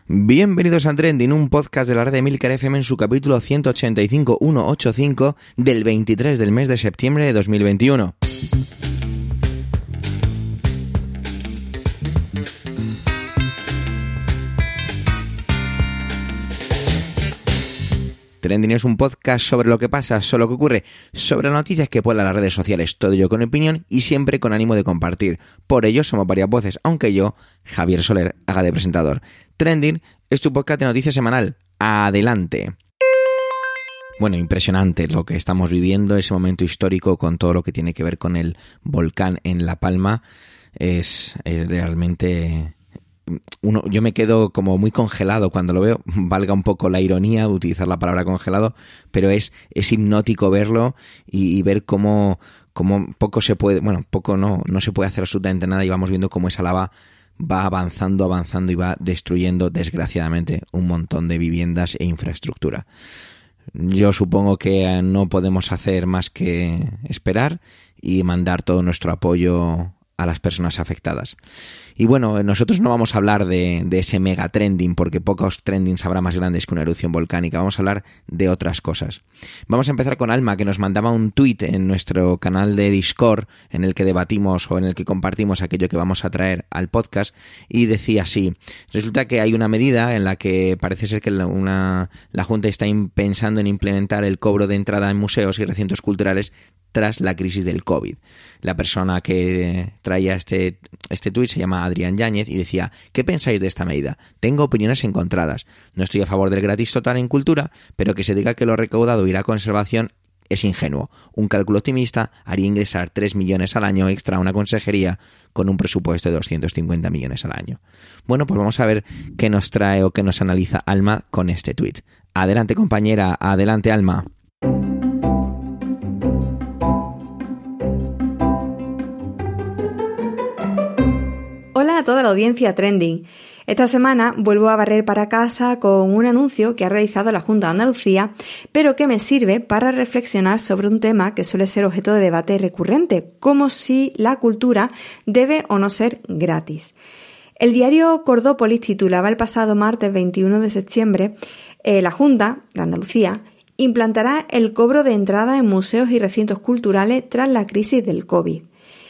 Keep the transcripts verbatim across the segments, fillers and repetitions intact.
Bienvenidos a Trending, un podcast de la red de Emilcar F M en su capítulo ciento ochenta y cinco punto ciento ochenta y cinco del veintitrés del mes de septiembre de dos mil veintiuno. Trending es un podcast sobre lo que pasa, sobre lo que ocurre, sobre las noticias que pueblan las redes sociales, todo ello con opinión y siempre con ánimo de compartir. Por ello somos varias voces, aunque yo, Javier Soler, haga de presentador. Trending es tu podcast de noticias semanal. ¡Adelante! Bueno, impresionante lo que estamos viviendo, ese momento histórico con todo lo que tiene que ver con el volcán en La Palma. Es, es realmente... Uno, yo me quedo como muy congelado cuando lo veo, valga un poco la ironía utilizar la palabra congelado, pero es, es hipnótico verlo y, y ver cómo, cómo poco se puede, bueno, poco no, no se puede hacer absolutamente nada y vamos viendo cómo esa lava va avanzando, avanzando y va destruyendo desgraciadamente un montón de viviendas e infraestructura. Yo supongo que no podemos hacer más que esperar y mandar todo nuestro apoyo a las personas afectadas. Y bueno, nosotros no vamos a hablar de, de ese mega trending, porque pocos trendings habrá más grandes que una erupción volcánica. Vamos a hablar de otras cosas. Vamos a empezar con Alma, que nos mandaba un tuit en nuestro canal de Discord, en el que debatimos o en el que compartimos aquello que vamos a traer al podcast, y decía así: resulta que hay una medida en la que parece ser que la, una, la Junta está pensando en implementar el cobro de entrada en museos y recintos culturales tras la crisis del COVID. La persona que traía este, este tuit se llama Adrián Yáñez y decía: ¿qué pensáis de esta medida? Tengo opiniones encontradas. No estoy a favor del gratis total en cultura, pero que se diga que lo recaudado irá a conservación es ingenuo. Un cálculo optimista haría ingresar tres millones al año extra a una consejería con un presupuesto de doscientos cincuenta millones al año. Bueno, pues vamos a ver qué nos trae o qué nos analiza Alma con este tuit. Adelante, compañera, adelante, Alma. Hola a toda la audiencia Trending. Esta semana vuelvo a barrer para casa con un anuncio que ha realizado la Junta de Andalucía, pero que me sirve para reflexionar sobre un tema que suele ser objeto de debate recurrente, como si la cultura debe o no ser gratis. El diario Cordópolis titulaba el pasado martes veintiuno de septiembre, eh, la Junta de Andalucía implantará el cobro de entrada en museos y recintos culturales tras la crisis del COVID.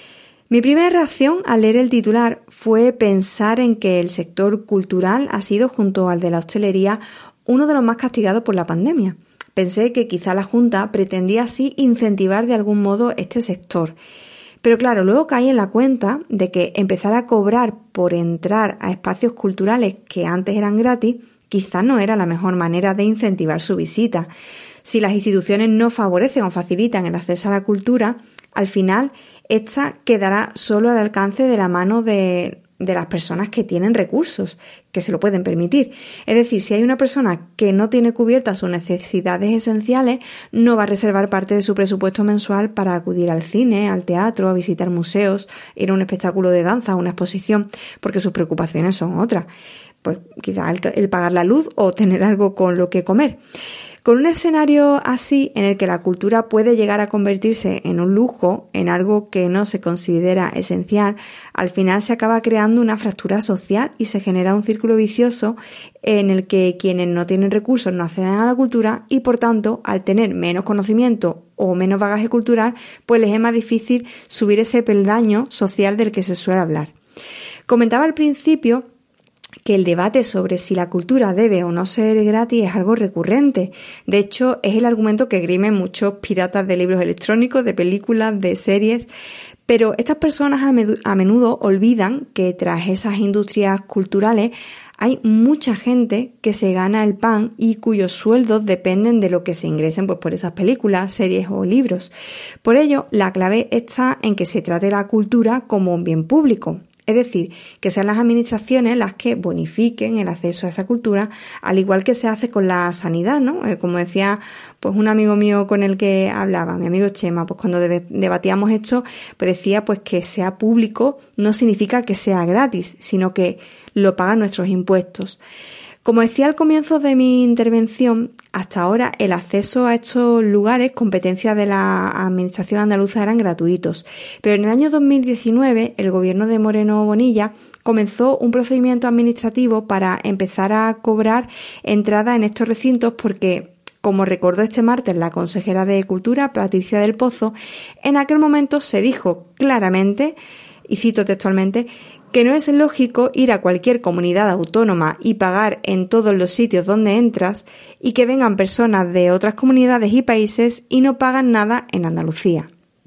Mi primera reacción al leer el titular fue pensar en que el sector cultural ha sido, junto al de la hostelería, uno de los más castigados por la pandemia. Pensé que quizá la Junta pretendía así incentivar de algún modo este sector. Pero claro, luego caí en la cuenta de que empezar a cobrar por entrar a espacios culturales que antes eran gratis quizás no era la mejor manera de incentivar su visita. Si las instituciones no favorecen o facilitan el acceso a la cultura, al final esta quedará solo al alcance de la mano de, de las personas que tienen recursos, que se lo pueden permitir. Es decir, si hay una persona que no tiene cubiertas sus necesidades esenciales, no va a reservar parte de su presupuesto mensual para acudir al cine, al teatro, a visitar museos, ir a un espectáculo de danza, a una exposición, porque sus preocupaciones son otras. Pues quizás el, el pagar la luz o tener algo con lo que comer. Con un escenario así, en el que la cultura puede llegar a convertirse en un lujo, en algo que no se considera esencial, al final se acaba creando una fractura social y se genera un círculo vicioso en el que quienes no tienen recursos no acceden a la cultura y, por tanto, al tener menos conocimiento o menos bagaje cultural, pues les es más difícil subir ese peldaño social del que se suele hablar. Comentaba al principio que el debate sobre si la cultura debe o no ser gratis es algo recurrente. De hecho, es el argumento que grimen muchos piratas de libros electrónicos, de películas, de series. Pero estas personas a menudo olvidan que tras esas industrias culturales hay mucha gente que se gana el pan y cuyos sueldos dependen de lo que se ingresen pues, por esas películas, series o libros. Por ello, la clave está en que se trate la cultura como un bien público. Es decir, que sean las administraciones las que bonifiquen el acceso a esa cultura, al igual que se hace con la sanidad, ¿no? Eh, como decía pues un amigo mío con el que hablaba, mi amigo Chema, pues cuando deb- debatíamos esto, pues decía pues que sea público no significa que sea gratis, sino que lo pagan nuestros impuestos. Como decía al comienzo de mi intervención, hasta ahora el acceso a estos lugares, competencia de la Administración andaluza, eran gratuitos. Pero en el año dos mil diecinueve, el gobierno de Moreno Bonilla comenzó un procedimiento administrativo para empezar a cobrar entrada en estos recintos porque, como recordó este martes la consejera de Cultura, Patricia del Pozo, en aquel momento se dijo claramente, y cito textualmente, que no es lógico ir a cualquier comunidad autónoma y pagar en todos los sitios donde entras y que vengan personas de otras comunidades y países y no pagan nada en Andalucía.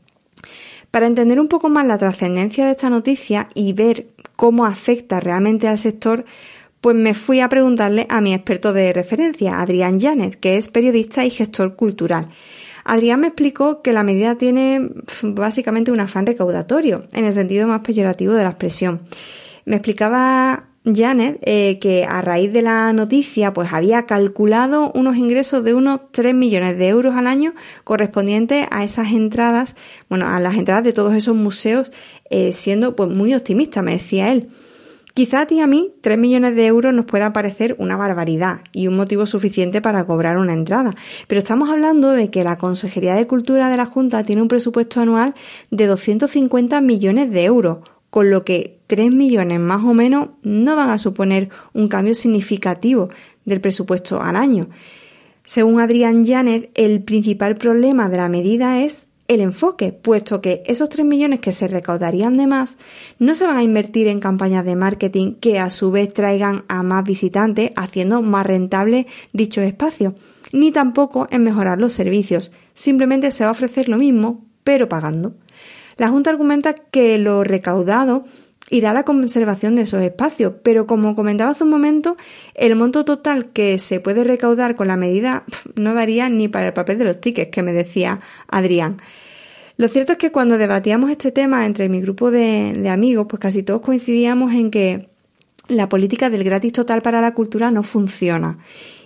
Para entender un poco más la trascendencia de esta noticia y ver cómo afecta realmente al sector, pues me fui a preguntarle a mi experto de referencia, Adrián Yáñez, que es periodista y gestor cultural. Adrián me explicó que la medida tiene básicamente un afán recaudatorio, en el sentido más peyorativo de la expresión. Me explicaba Yáñez eh, que a raíz de la noticia pues había calculado unos ingresos de unos tres millones de euros al año correspondientes a esas entradas, bueno, a las entradas de todos esos museos, eh, siendo pues muy optimista, me decía él. Quizá a ti y a mí tres millones de euros nos pueda parecer una barbaridad y un motivo suficiente para cobrar una entrada, pero estamos hablando de que la Consejería de Cultura de la Junta tiene un presupuesto anual de doscientos cincuenta millones de euros, con lo que tres millones más o menos no van a suponer un cambio significativo del presupuesto al año. Según Adrián Yáñez, el principal problema de la medida es el enfoque, puesto que esos tres millones que se recaudarían de más no se van a invertir en campañas de marketing que a su vez traigan a más visitantes haciendo más rentable dichos espacios, ni tampoco en mejorar los servicios, simplemente se va a ofrecer lo mismo, pero pagando. La Junta argumenta que lo recaudado irá a la conservación de esos espacios, pero como comentaba hace un momento, el monto total que se puede recaudar con la medida no daría ni para el papel de los tickets, que me decía Adrián. Lo cierto es que cuando debatíamos este tema entre mi grupo de, de amigos, pues casi todos coincidíamos en que la política del gratis total para la cultura no funciona.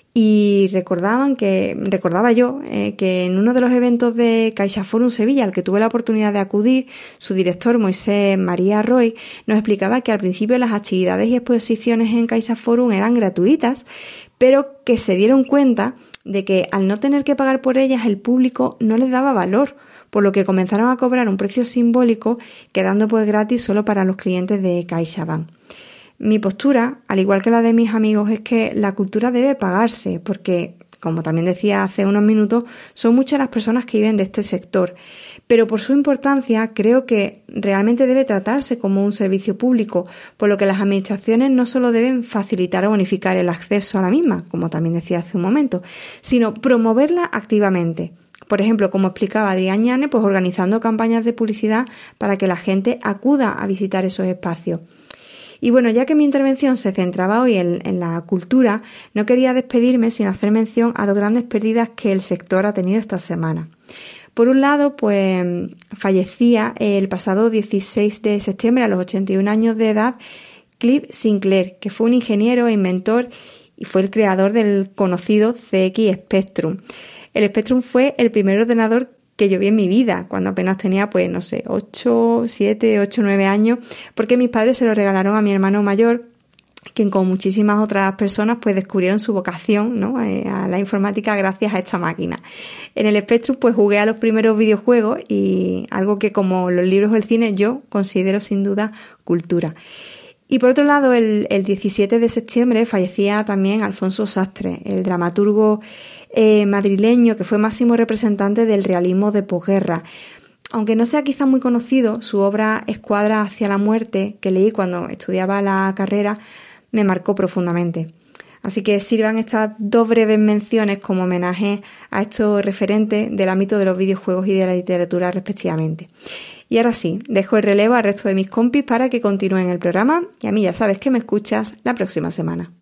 Y recordaban que, recordaba yo eh, que en uno de los eventos de CaixaForum Sevilla, al que tuve la oportunidad de acudir, su director Moisés María Roy nos explicaba que al principio las actividades y exposiciones en CaixaForum eran gratuitas, pero que se dieron cuenta de que al no tener que pagar por ellas el público no les daba valor, por lo que comenzaron a cobrar un precio simbólico, quedando pues gratis solo para los clientes de CaixaBank. Mi postura, al igual que la de mis amigos, es que la cultura debe pagarse porque, como también decía hace unos minutos, son muchas las personas que viven de este sector. Pero por su importancia, creo que realmente debe tratarse como un servicio público, por lo que las administraciones no solo deben facilitar o bonificar el acceso a la misma, como también decía hace un momento, sino promoverla activamente. Por ejemplo, como explicaba Adrián Yáñez, pues organizando campañas de publicidad para que la gente acuda a visitar esos espacios. Y bueno, ya que mi intervención se centraba hoy en, en la cultura, no quería despedirme sin hacer mención a dos grandes pérdidas que el sector ha tenido esta semana. Por un lado, pues fallecía el pasado dieciséis de septiembre a los ochenta y un años de edad Clive Sinclair, que fue un ingeniero e inventor y fue el creador del conocido C X Spectrum. El Spectrum fue el primer ordenador que yo vi en mi vida, cuando apenas tenía, pues, no sé, ocho, siete, ocho, nueve años, porque mis padres se lo regalaron a mi hermano mayor, quien con muchísimas otras personas, pues, descubrieron su vocación, ¿no?, eh, a la informática gracias a esta máquina. En el Spectrum, pues, jugué a los primeros videojuegos y algo que, como los libros o el cine, yo considero sin duda cultura. Y por otro lado, el, el diecisiete de septiembre fallecía también Alfonso Sastre, el dramaturgo eh, madrileño que fue máximo representante del realismo de posguerra. Aunque no sea quizá muy conocido, su obra Escuadra hacia la muerte, que leí cuando estudiaba la carrera, me marcó profundamente. Así que sirvan estas dos breves menciones como homenaje a estos referentes del ámbito de los videojuegos y de la literatura respectivamente. Y ahora sí, dejo el relevo al resto de mis compis para que continúen el programa y a mí ya sabes que me escuchas la próxima semana.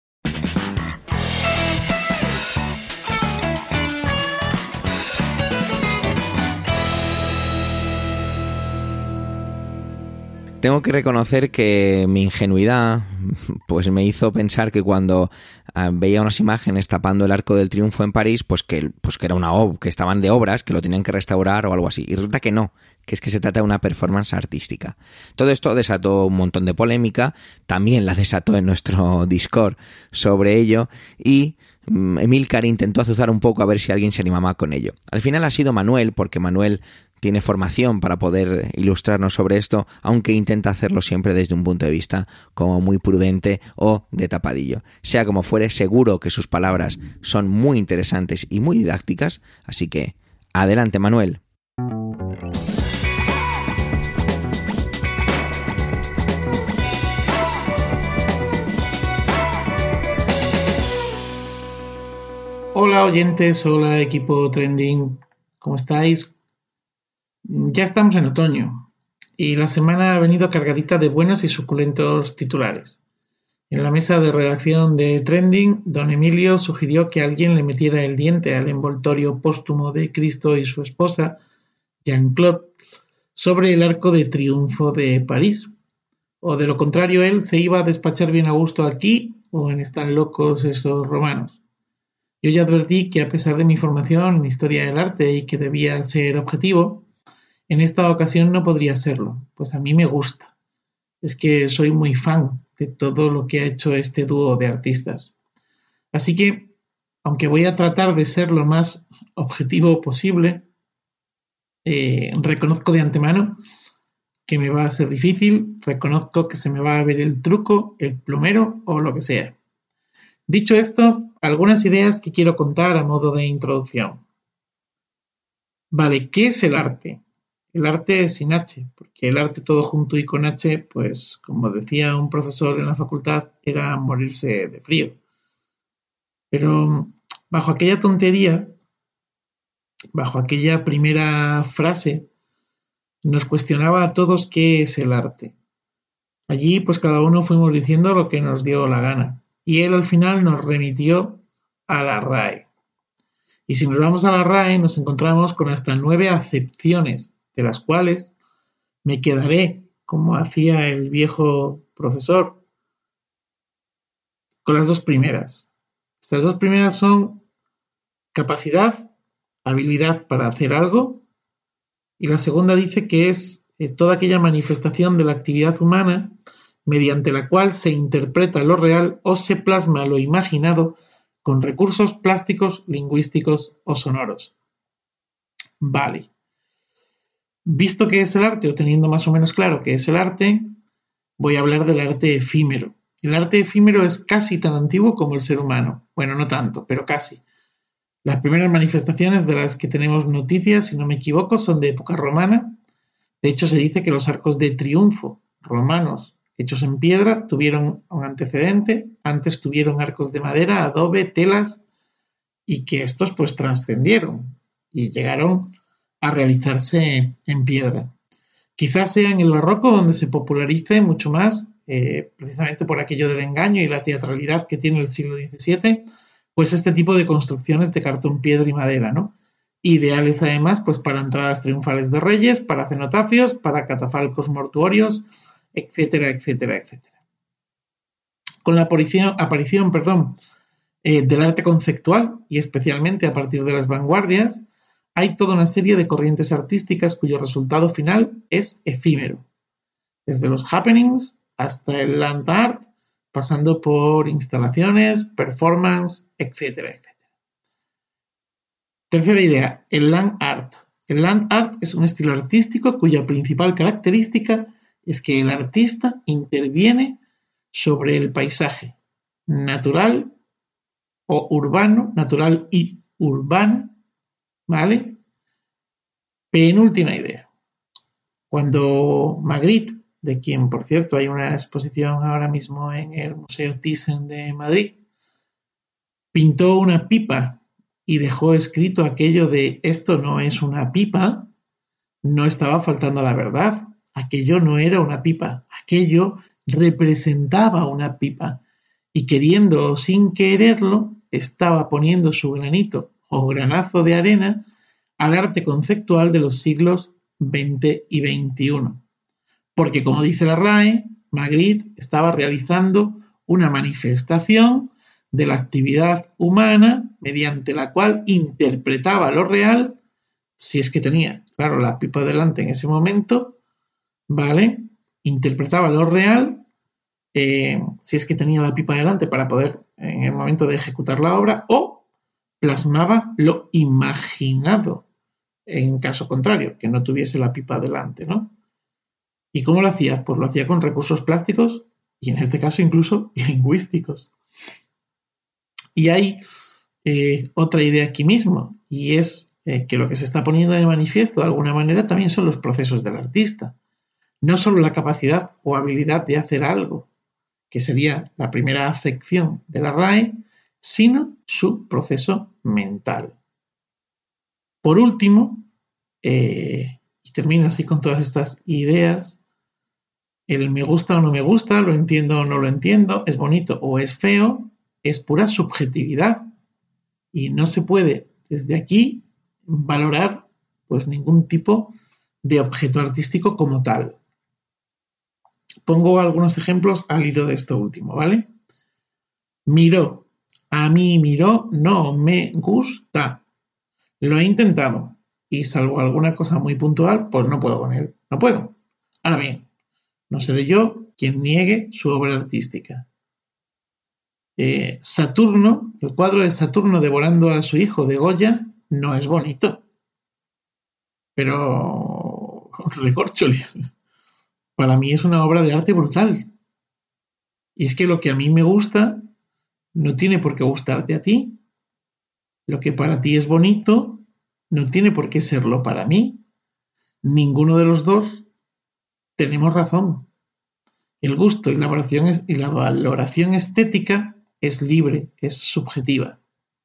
Tengo que reconocer que mi ingenuidad pues me hizo pensar que cuando uh, veía unas imágenes tapando el Arco del Triunfo en París, pues que, pues que era una ob- que estaban de obras, que lo tenían que restaurar o algo así. Y resulta que no, que es que se trata de una performance artística. Todo esto desató un montón de polémica, también la desató en nuestro Discord sobre ello y Emílcar intentó azuzar un poco a ver si alguien se animaba con ello. Al final ha sido Manuel, porque Manuel tiene formación para poder ilustrarnos sobre esto, aunque intenta hacerlo siempre desde un punto de vista como muy prudente o de tapadillo. Sea como fuere, seguro que sus palabras son muy interesantes y muy didácticas, así que adelante, Manuel. Hola oyentes, hola equipo Trending, ¿cómo estáis? Ya estamos en otoño y la semana ha venido cargadita de buenos y suculentos titulares. En la mesa de redacción de Trending, don Emilio sugirió que alguien le metiera el diente al envoltorio póstumo de Cristo y su esposa, Jean-Claude, sobre el Arco de Triunfo de París. O de lo contrario, él se iba a despachar bien a gusto aquí o en Están locos esos romanos. Yo ya advertí que a pesar de mi formación en historia del arte y que debía ser objetivo, en esta ocasión no podría serlo, pues a mí me gusta. Es que soy muy fan de todo lo que ha hecho este dúo de artistas. Así que, aunque voy a tratar de ser lo más objetivo posible, eh, reconozco de antemano que me va a ser difícil, reconozco que se me va a ver el truco, el plumero o lo que sea. Dicho esto, algunas ideas que quiero contar a modo de introducción. Vale, ¿qué es el arte? El arte sin H, porque el arte todo junto y con H, pues como decía un profesor en la facultad, era morirse de frío. Pero bajo aquella tontería, bajo aquella primera frase, nos cuestionaba a todos qué es el arte. Allí pues cada uno fuimos diciendo lo que nos dio la gana. Y él al final nos remitió a la R A E. Y si nos vamos a la R A E nos encontramos con hasta nueve acepciones, de las cuales me quedaré, como hacía el viejo profesor, con las dos primeras. Estas dos primeras son capacidad, habilidad para hacer algo, y la segunda dice que es eh, toda aquella manifestación de la actividad humana mediante la cual se interpreta lo real o se plasma lo imaginado con recursos plásticos, lingüísticos o sonoros. Vale. Visto qué es el arte, o teniendo más o menos claro qué es el arte, voy a hablar del arte efímero. El arte efímero es casi tan antiguo como el ser humano. Bueno, no tanto, pero casi. Las primeras manifestaciones de las que tenemos noticias, si no me equivoco, son de época romana. De hecho, se dice que los arcos de triunfo romanos hechos en piedra tuvieron un antecedente. Antes tuvieron arcos de madera, adobe, telas, y que estos pues trascendieron y llegaron a realizarse en piedra. Quizás sea en el barroco donde se popularice mucho más, eh, precisamente por aquello del engaño y la teatralidad que tiene el siglo diecisiete, pues este tipo de construcciones de cartón, piedra y madera, ¿no? Ideales además pues para entradas triunfales de reyes, para cenotafios, para catafalcos mortuorios, etcétera, etcétera, etcétera. Con la aparición, aparición perdón, eh, del arte conceptual, y especialmente a partir de las vanguardias, hay toda una serie de corrientes artísticas cuyo resultado final es efímero. Desde los happenings hasta el land art, pasando por instalaciones, performance, etcétera, etcétera. Tercera idea, el land art. El land art es un estilo artístico cuya principal característica es que el artista interviene sobre el paisaje natural o urbano, natural y urbano, ¿vale? Penúltima idea. Cuando Magritte, de quien por cierto hay una exposición ahora mismo en el Museo Thyssen de Madrid, pintó una pipa y dejó escrito aquello de esto no es una pipa, no estaba faltando a la verdad. Aquello no era una pipa, aquello representaba una pipa y queriendo o sin quererlo estaba poniendo su granito o granazo de arena al arte conceptual de los siglos veinte y veintiuno. Porque como dice la R A E, Magritte estaba realizando una manifestación de la actividad humana mediante la cual interpretaba lo real, si es que tenía, claro, la pipa delante en ese momento, ¿vale? Interpretaba lo real, eh, si es que tenía la pipa delante para poder, en el momento de ejecutar la obra, o plasmaba lo imaginado en caso contrario, que no tuviese la pipa delante, ¿no? ¿Y cómo lo hacía? Pues lo hacía con recursos plásticos y en este caso incluso lingüísticos. Y hay eh, otra idea aquí mismo, y es eh, que lo que se está poniendo de manifiesto de alguna manera también son los procesos del artista. No solo la capacidad o habilidad de hacer algo, que sería la primera acepción de la R A E, sino su proceso mental. Por último, eh, y termino así con todas estas ideas, el me gusta o no me gusta, lo entiendo o no lo entiendo, es bonito o es feo, es pura subjetividad y no se puede desde aquí valorar pues ningún tipo de objeto artístico como tal. Pongo algunos ejemplos al hilo de esto último, ¿vale? Miró, a mí miró, no me gusta. Lo he intentado y salvo alguna cosa muy puntual, pues no puedo con él, no puedo. Ahora bien, no seré yo quien niegue su obra artística. Eh, Saturno, el cuadro de Saturno devorando a su hijo de Goya, no es bonito. Pero, recórchole, para mí es una obra de arte brutal. Y es que lo que a mí me gusta no tiene por qué gustarte a ti. Lo que para ti es bonito no tiene por qué serlo para mí. Ninguno de los dos tenemos razón. El gusto y la valoración, es, y la valoración estética es libre, es subjetiva.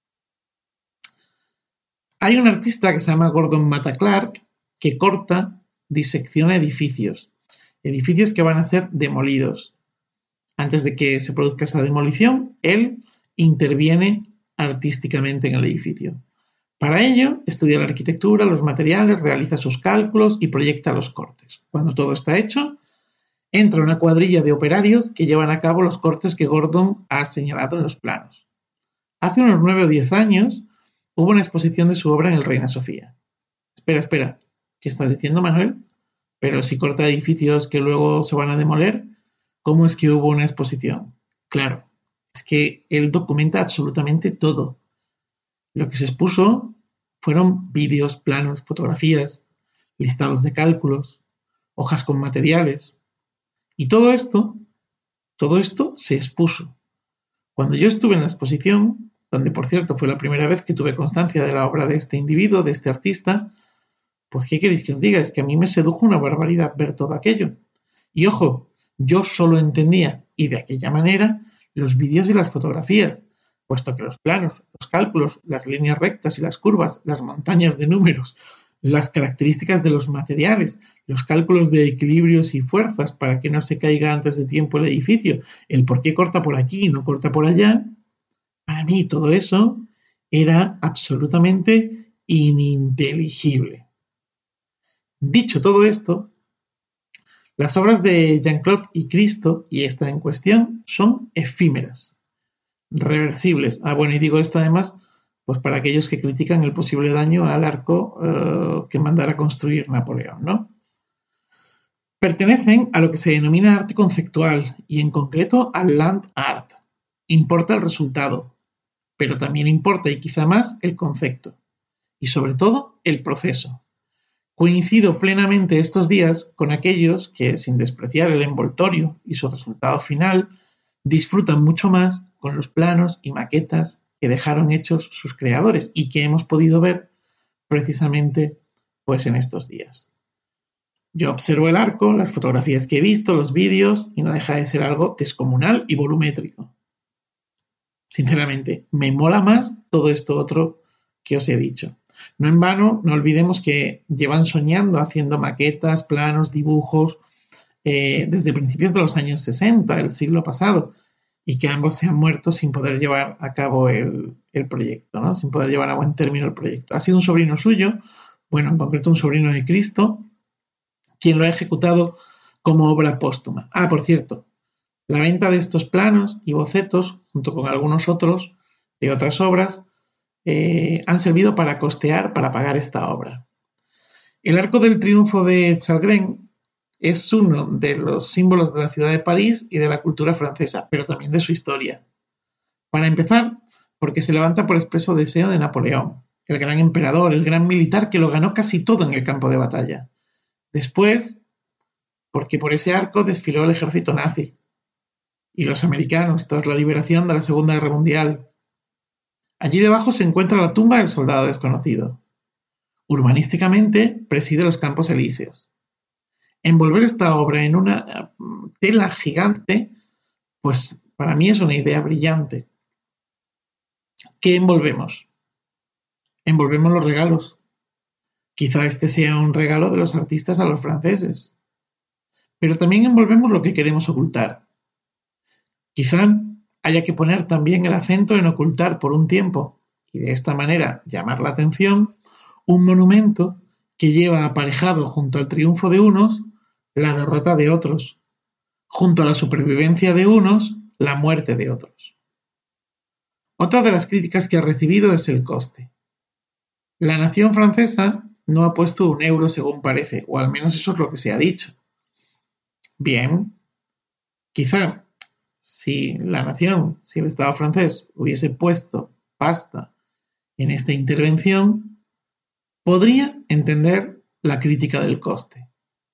Hay un artista que se llama Gordon Matta Clark que corta, disecciona edificios. Edificios que van a ser demolidos. Antes de que se produzca esa demolición, él interviene artísticamente en el edificio. Para ello, estudia la arquitectura, los materiales, realiza sus cálculos y proyecta los cortes. Cuando todo está hecho, entra una cuadrilla de operarios que llevan a cabo los cortes que Gordon ha señalado en los planos. Hace unos nueve o diez años hubo una exposición de su obra en el Reina Sofía. Espera, espera, ¿qué estás diciendo, Manuel? Pero si corta edificios que luego se van a demoler, ¿cómo es que hubo una exposición? Claro, es que él documenta absolutamente todo. Lo que se expuso fueron vídeos, planos, fotografías, listados de cálculos, hojas con materiales. Y todo esto, todo esto se expuso. Cuando yo estuve en la exposición, donde por cierto fue la primera vez que tuve constancia de la obra de este individuo, de este artista, pues ¿qué queréis que os diga? Es que a mí me sedujo una barbaridad ver todo aquello. Y ojo, yo solo entendía, y de aquella manera, los vídeos y las fotografías, puesto que los planos, los cálculos, las líneas rectas y las curvas, las montañas de números, las características de los materiales, los cálculos de equilibrios y fuerzas para que no se caiga antes de tiempo el edificio, el por qué corta por aquí y no corta por allá, para mí todo eso era absolutamente ininteligible. Dicho todo esto, las obras de Jean-Claude y Christo, y esta en cuestión, son efímeras, reversibles. Ah, bueno, y digo esto además pues para aquellos que critican el posible daño al arco uh, que mandara construir Napoleón, ¿no? Pertenecen a lo que se denomina arte conceptual y en concreto al land art. Importa el resultado, pero también importa y quizá más el concepto y sobre todo el proceso. Coincido plenamente estos días con aquellos que, sin despreciar el envoltorio y su resultado final, disfrutan mucho más con los planos y maquetas que dejaron hechos sus creadores y que hemos podido ver precisamente pues en estos días. Yo observo el arco, las fotografías que he visto, los vídeos, y no deja de ser algo descomunal y volumétrico. Sinceramente, me mola más todo esto otro que os he dicho. No en vano, no olvidemos que llevan soñando haciendo maquetas, planos, dibujos eh, desde principios de los años sesenta, del siglo pasado, y que ambos se han muerto sin poder llevar a cabo el, el proyecto, ¿no? Sin poder llevar a buen término el proyecto. Ha sido un sobrino suyo, bueno, en concreto un sobrino de Cristo, quien lo ha ejecutado como obra póstuma. Ah, por cierto, la venta de estos planos y bocetos, junto con algunos otros de otras obras, eh, han servido para costear, para pagar esta obra. El Arco del Triunfo de Chalgrin es uno de los símbolos de la ciudad de París y de la cultura francesa, pero también de su historia. Para empezar, porque se levanta por expreso deseo de Napoleón, el gran emperador, el gran militar que lo ganó casi todo en el campo de batalla. Después, porque por ese arco desfiló el ejército nazi y los americanos tras la liberación de la Segunda Guerra Mundial. Allí debajo se encuentra la tumba del soldado desconocido. Urbanísticamente preside los Campos Elíseos. Envolver esta obra en una tela gigante, pues para mí es una idea brillante. ¿Qué envolvemos? Envolvemos los regalos. Quizá este sea un regalo de los artistas a los franceses. Pero también envolvemos lo que queremos ocultar. Quizá haya que poner también el acento en ocultar por un tiempo, y de esta manera llamar la atención, un monumento que lleva aparejado junto al triunfo de unos, la derrota de otros, junto a la supervivencia de unos, la muerte de otros. Otra de las críticas que ha recibido es el coste. La nación francesa no ha puesto un euro según parece, o al menos eso es lo que se ha dicho. Bien, quizá si la nación, si el Estado francés hubiese puesto pasta en esta intervención, podría entender la crítica del coste.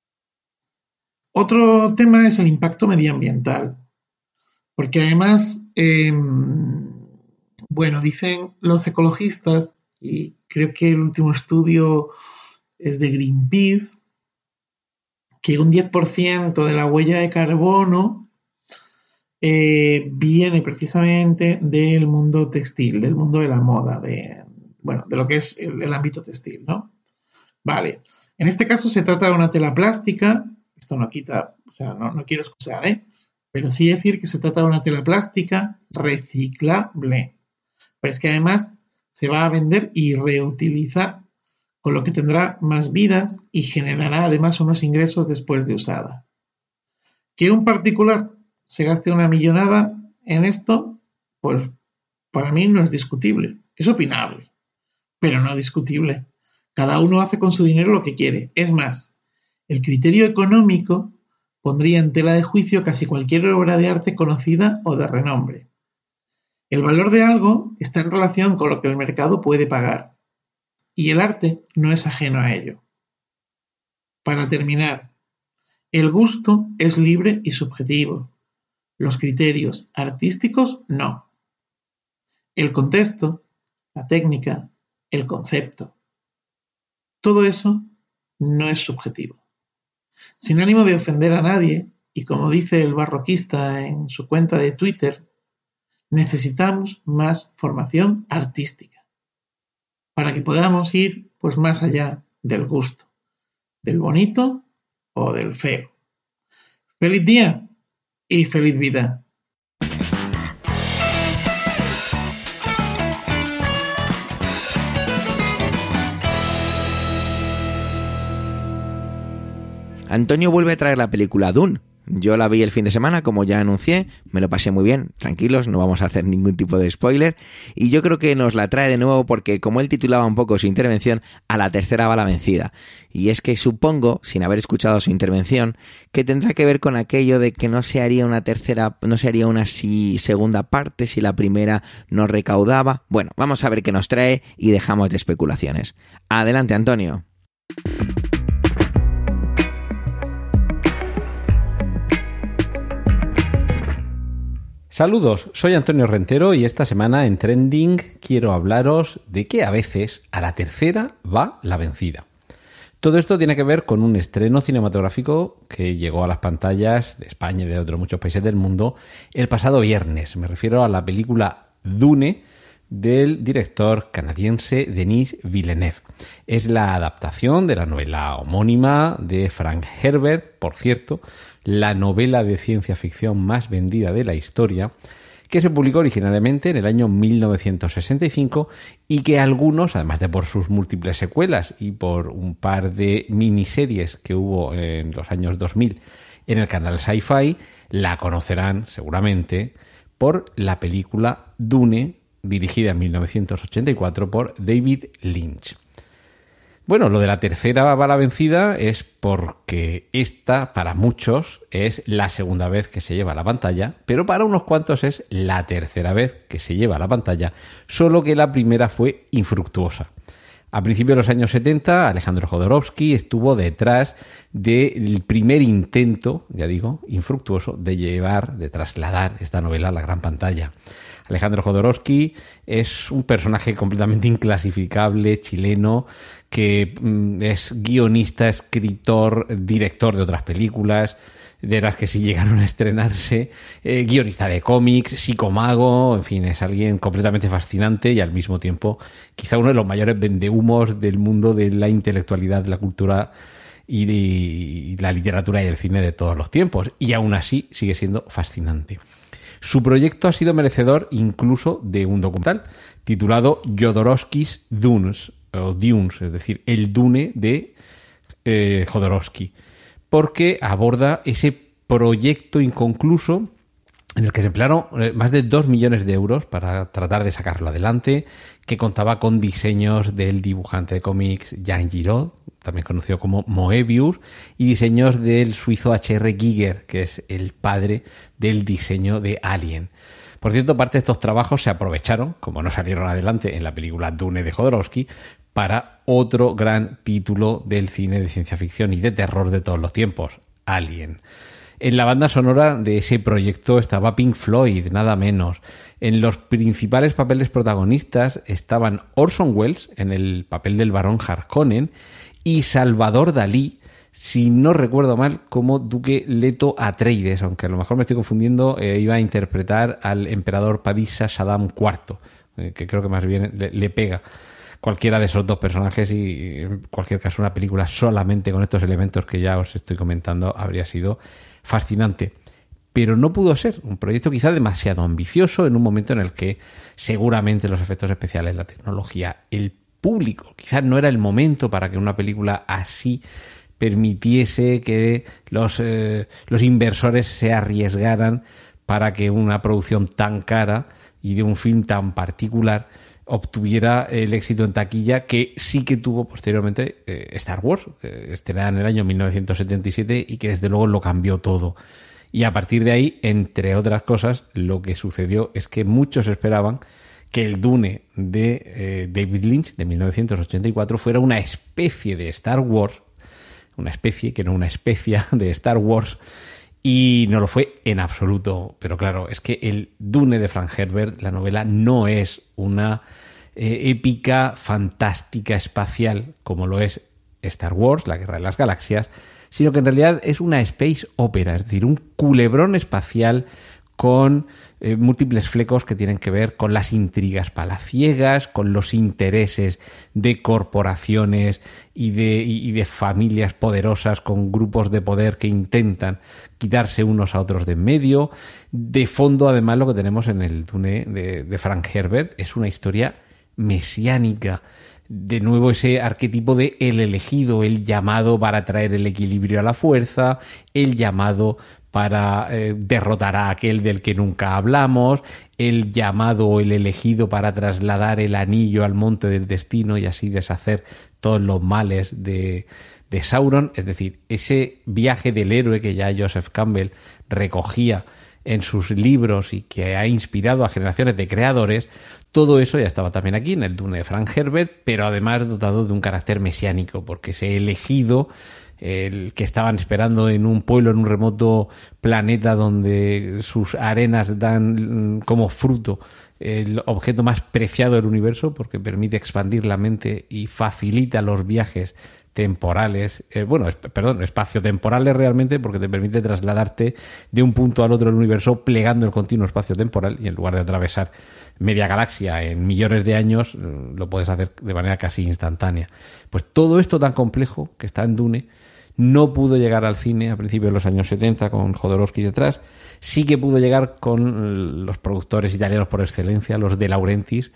Otro tema es el impacto medioambiental, porque además, eh, bueno, dicen los ecologistas, y creo que el último estudio es de Greenpeace, que un diez por ciento de la huella de carbono eh, viene precisamente del mundo textil, del mundo de la moda, de, bueno, de lo que es el, el ámbito textil, ¿no? Vale, en este caso se trata de una tela plástica, esto no quita, o sea, no, no quiero excusar, ¿eh? Pero sí decir que se trata de una tela plástica reciclable, pero es que además se va a vender y reutilizar, con lo que tendrá más vidas y generará además unos ingresos después de usada. ¿Que un particular se gaste una millonada en esto? Pues para mí no es discutible, es opinable, pero no discutible. Cada uno hace con su dinero lo que quiere. Es más, el criterio económico pondría en tela de juicio casi cualquier obra de arte conocida o de renombre. El valor de algo está en relación con lo que el mercado puede pagar. Y el arte no es ajeno a ello. Para terminar, el gusto es libre y subjetivo. Los criterios artísticos no. El contexto, la técnica, el concepto. Todo eso no es subjetivo. Sin ánimo de ofender a nadie, y como dice el barroquista en su cuenta de Twitter, necesitamos más formación artística para que podamos ir pues más allá del gusto, del bonito o del feo. ¡Feliz día y feliz vida! Antonio vuelve a traer la película Dune. Yo la vi el fin de semana, como ya anuncié, me lo pasé muy bien, tranquilos, no vamos a hacer ningún tipo de spoiler, y yo creo que nos la trae de nuevo porque, como él titulaba un poco su intervención, a la tercera va la vencida. Y es que supongo, sin haber escuchado su intervención, que tendrá que ver con aquello de que no se haría una tercera, no se haría una si segunda parte si la primera no recaudaba. Bueno, vamos a ver qué nos trae y dejamos de especulaciones. Adelante, Antonio. Saludos, soy Antonio Rentero y esta semana en Trending quiero hablaros de que a veces a la tercera va la vencida. Todo esto tiene que ver con un estreno cinematográfico que llegó a las pantallas de España y de otros muchos países del mundo el pasado viernes. Me refiero a la película Dune del director canadiense Denis Villeneuve. Es la adaptación de la novela homónima de Frank Herbert, por cierto, la novela de ciencia ficción más vendida de la historia, que se publicó originalmente en el año mil novecientos sesenta y cinco y que algunos, además de por sus múltiples secuelas y por un par de miniseries que hubo en los años dos mil en el canal Sci-Fi, la conocerán seguramente por la película Dune, dirigida en mil novecientos ochenta y cuatro por David Lynch. Bueno, lo de la tercera va la vencida es porque esta, para muchos, es la segunda vez que se lleva a la pantalla, pero para unos cuantos es la tercera vez que se lleva a la pantalla, solo que la primera fue infructuosa. A principios de los años setenta, Alejandro Jodorowsky estuvo detrás del primer intento, ya digo, infructuoso, de llevar, de trasladar esta novela a la gran pantalla. Alejandro Jodorowsky es un personaje completamente inclasificable, chileno, que mm, es guionista, escritor, director de otras películas, de las que sí llegaron a estrenarse, eh, guionista de cómics, psicomago, en fin, es alguien completamente fascinante y al mismo tiempo quizá uno de los mayores vendehumos del mundo de la intelectualidad, la cultura y, y la literatura y el cine de todos los tiempos, y aún así sigue siendo fascinante. Su proyecto ha sido merecedor incluso de un documental titulado Jodorowsky's Dunes, o Dunes, es decir, el Dune de eh, Jodorowsky, porque aborda ese proyecto inconcluso en el que se emplearon más de dos millones de euros para tratar de sacarlo adelante, que contaba con diseños del dibujante de cómics Jean Giraud, también conocido como Moebius, y diseños del suizo H R Giger, que es el padre del diseño de Alien. Por cierto, parte de estos trabajos se aprovecharon, como no salieron adelante en la película Dune de Jodorowsky, para otro gran título del cine de ciencia ficción y de terror de todos los tiempos, Alien. En la banda sonora de ese proyecto estaba Pink Floyd, nada menos. En los principales papeles protagonistas estaban Orson Welles, en el papel del barón Harkonnen, y Salvador Dalí, si no recuerdo mal, como Duque Leto Atreides, aunque a lo mejor me estoy confundiendo, eh, iba a interpretar al emperador Padishah Saddam cuarto, eh, que creo que más bien le, le pega cualquiera de esos dos personajes, y en cualquier caso una película solamente con estos elementos que ya os estoy comentando habría sido fascinante. Pero no pudo ser, un proyecto quizá demasiado ambicioso en un momento en el que seguramente los efectos especiales, la tecnología, el público, quizás no era el momento para que una película así permitiese que los, eh, los inversores se arriesgaran para que una producción tan cara y de un film tan particular obtuviera el éxito en taquilla que sí que tuvo posteriormente eh, Star Wars, eh, estrenada en el año mil novecientos setenta y siete, y que desde luego lo cambió todo. Y a partir de ahí, entre otras cosas, lo que sucedió es que muchos esperaban que el Dune de eh, David Lynch de mil novecientos ochenta y cuatro fuera una especie de Star Wars, una especie, que no una especie de Star Wars, y no lo fue en absoluto. Pero claro, es que el Dune de Frank Herbert, la novela, no es una eh, épica fantástica espacial como lo es Star Wars, la Guerra de las Galaxias, sino que en realidad es una space opera, es decir, un culebrón espacial con eh, múltiples flecos que tienen que ver con las intrigas palaciegas, con los intereses de corporaciones y de, y, y de familias poderosas con grupos de poder que intentan quitarse unos a otros de en medio. De fondo, además, lo que tenemos en el Dune de, de Frank Herbert es una historia mesiánica. De nuevo ese arquetipo de el elegido, el llamado para traer el equilibrio a la fuerza, el llamado para eh, derrotar a aquel del que nunca hablamos, el llamado o el elegido para trasladar el anillo al monte del destino y así deshacer todos los males de, de Sauron. Es decir, ese viaje del héroe que ya Joseph Campbell recogía en sus libros y que ha inspirado a generaciones de creadores, todo eso ya estaba también aquí en el Dune de Frank Herbert, pero además dotado de un carácter mesiánico, porque ese elegido, el que estaban esperando en un pueblo, en un remoto planeta donde sus arenas dan como fruto el objeto más preciado del universo, porque permite expandir la mente y facilita los viajes temporales, eh, bueno, es, perdón, espaciotemporales realmente, porque te permite trasladarte de un punto al otro del universo plegando el continuo espacio temporal, y en lugar de atravesar media galaxia en millones de años, lo puedes hacer de manera casi instantánea. Pues todo esto tan complejo que está en Dune no pudo llegar al cine a principios de los años setenta con Jodorowsky detrás. Sí que pudo llegar con los productores italianos por excelencia, los De Laurentiis,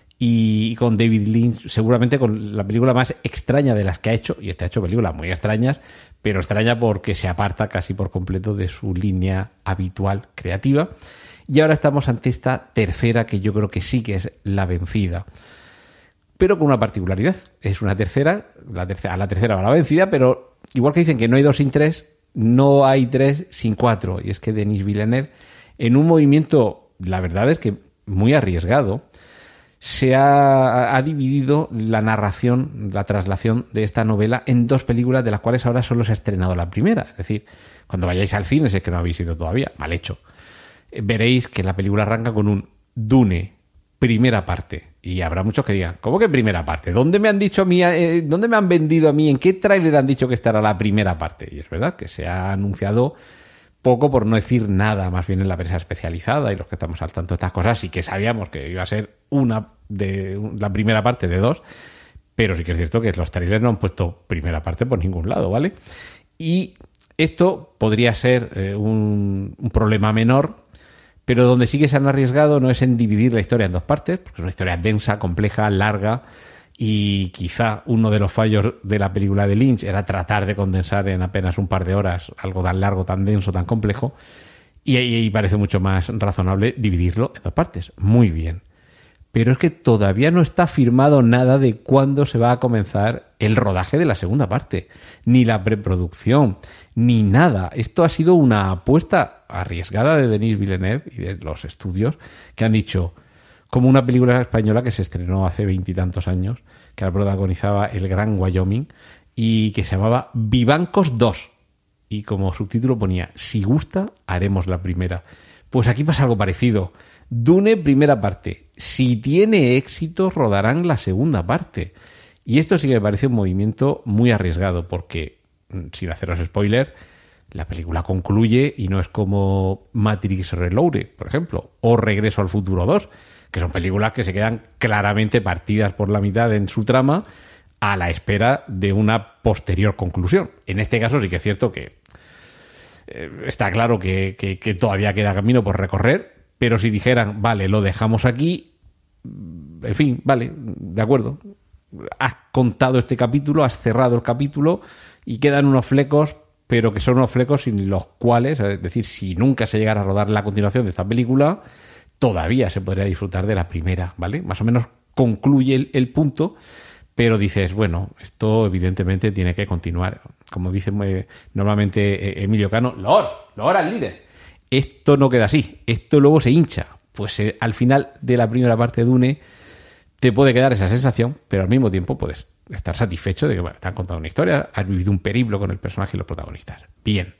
y con David Lynch, seguramente con la película más extraña de las que ha hecho, y este ha hecho películas muy extrañas, pero extraña porque se aparta casi por completo de su línea habitual creativa. Y ahora estamos ante esta tercera, que yo creo que sí que es la vencida, pero con una particularidad. Es una tercera, la tercera, la tercera va la vencida, pero igual que dicen que no hay dos sin tres, no hay tres sin cuatro. Y es que Denis Villeneuve, en un movimiento, la verdad es que muy arriesgado, se ha, ha dividido la narración, la traslación de esta novela en dos películas, de las cuales ahora solo se ha estrenado la primera. Es decir, cuando vayáis al cine, si es que no habéis ido todavía, mal hecho, veréis que la película arranca con un Dune, primera parte. Y habrá muchos que digan, ¿cómo que primera parte? ¿Dónde me han dicho a mí, eh, dónde me han vendido a mí? ¿En qué tráiler han dicho que estará la primera parte? Y es verdad que se ha anunciado poco, por no decir nada, más bien en la prensa especializada, y los que estamos al tanto de estas cosas sí que sabíamos que iba a ser una de la primera parte de dos, pero sí que es cierto que los trailers no han puesto primera parte por ningún lado, ¿vale? Y esto podría ser eh, un, un problema menor, pero donde sí que se han arriesgado no es en dividir la historia en dos partes, porque es una historia densa, compleja, larga, y quizá uno de los fallos de la película de Lynch era tratar de condensar en apenas un par de horas algo tan largo, tan denso, tan complejo, y ahí parece mucho más razonable dividirlo en dos partes. Muy bien. Pero es que todavía no está firmado nada de cuándo se va a comenzar el rodaje de la segunda parte, ni la preproducción, ni nada. Esto ha sido una apuesta arriesgada de Denis Villeneuve y de los estudios, que han dicho, como una película española que se estrenó hace veintitantos años, que la protagonizaba el gran Wyoming, y que se llamaba Vivancos dos. Y como subtítulo ponía, si gusta, haremos la primera. Pues aquí pasa algo parecido. Dune, primera parte. Si tiene éxito, rodarán la segunda parte. Y esto sí que me parece un movimiento muy arriesgado, porque, sin haceros spoiler, la película concluye y no es como Matrix Reloaded, por ejemplo, o Regreso al Futuro dos, que son películas que se quedan claramente partidas por la mitad en su trama a la espera de una posterior conclusión. En este caso sí que es cierto que eh, está claro que, que, que todavía queda camino por recorrer, pero si dijeran, vale, lo dejamos aquí, en fin, vale, de acuerdo, has contado este capítulo, has cerrado el capítulo y quedan unos flecos, pero que son unos flecos sin los cuales, es decir, si nunca se llegara a rodar la continuación de esta película, todavía se podría disfrutar de la primera, ¿vale? Más o menos concluye el, el punto, pero dices, bueno, esto evidentemente tiene que continuar. Como dice eh, normalmente eh, Emilio Cano, Lord, Lord al líder. Esto no queda así, esto luego se hincha. Pues eh, al final de la primera parte de Dune te puede quedar esa sensación, pero al mismo tiempo puedes estar satisfecho de que, bueno, te han contado una historia, has vivido un periplo con el personaje y los protagonistas. Bien.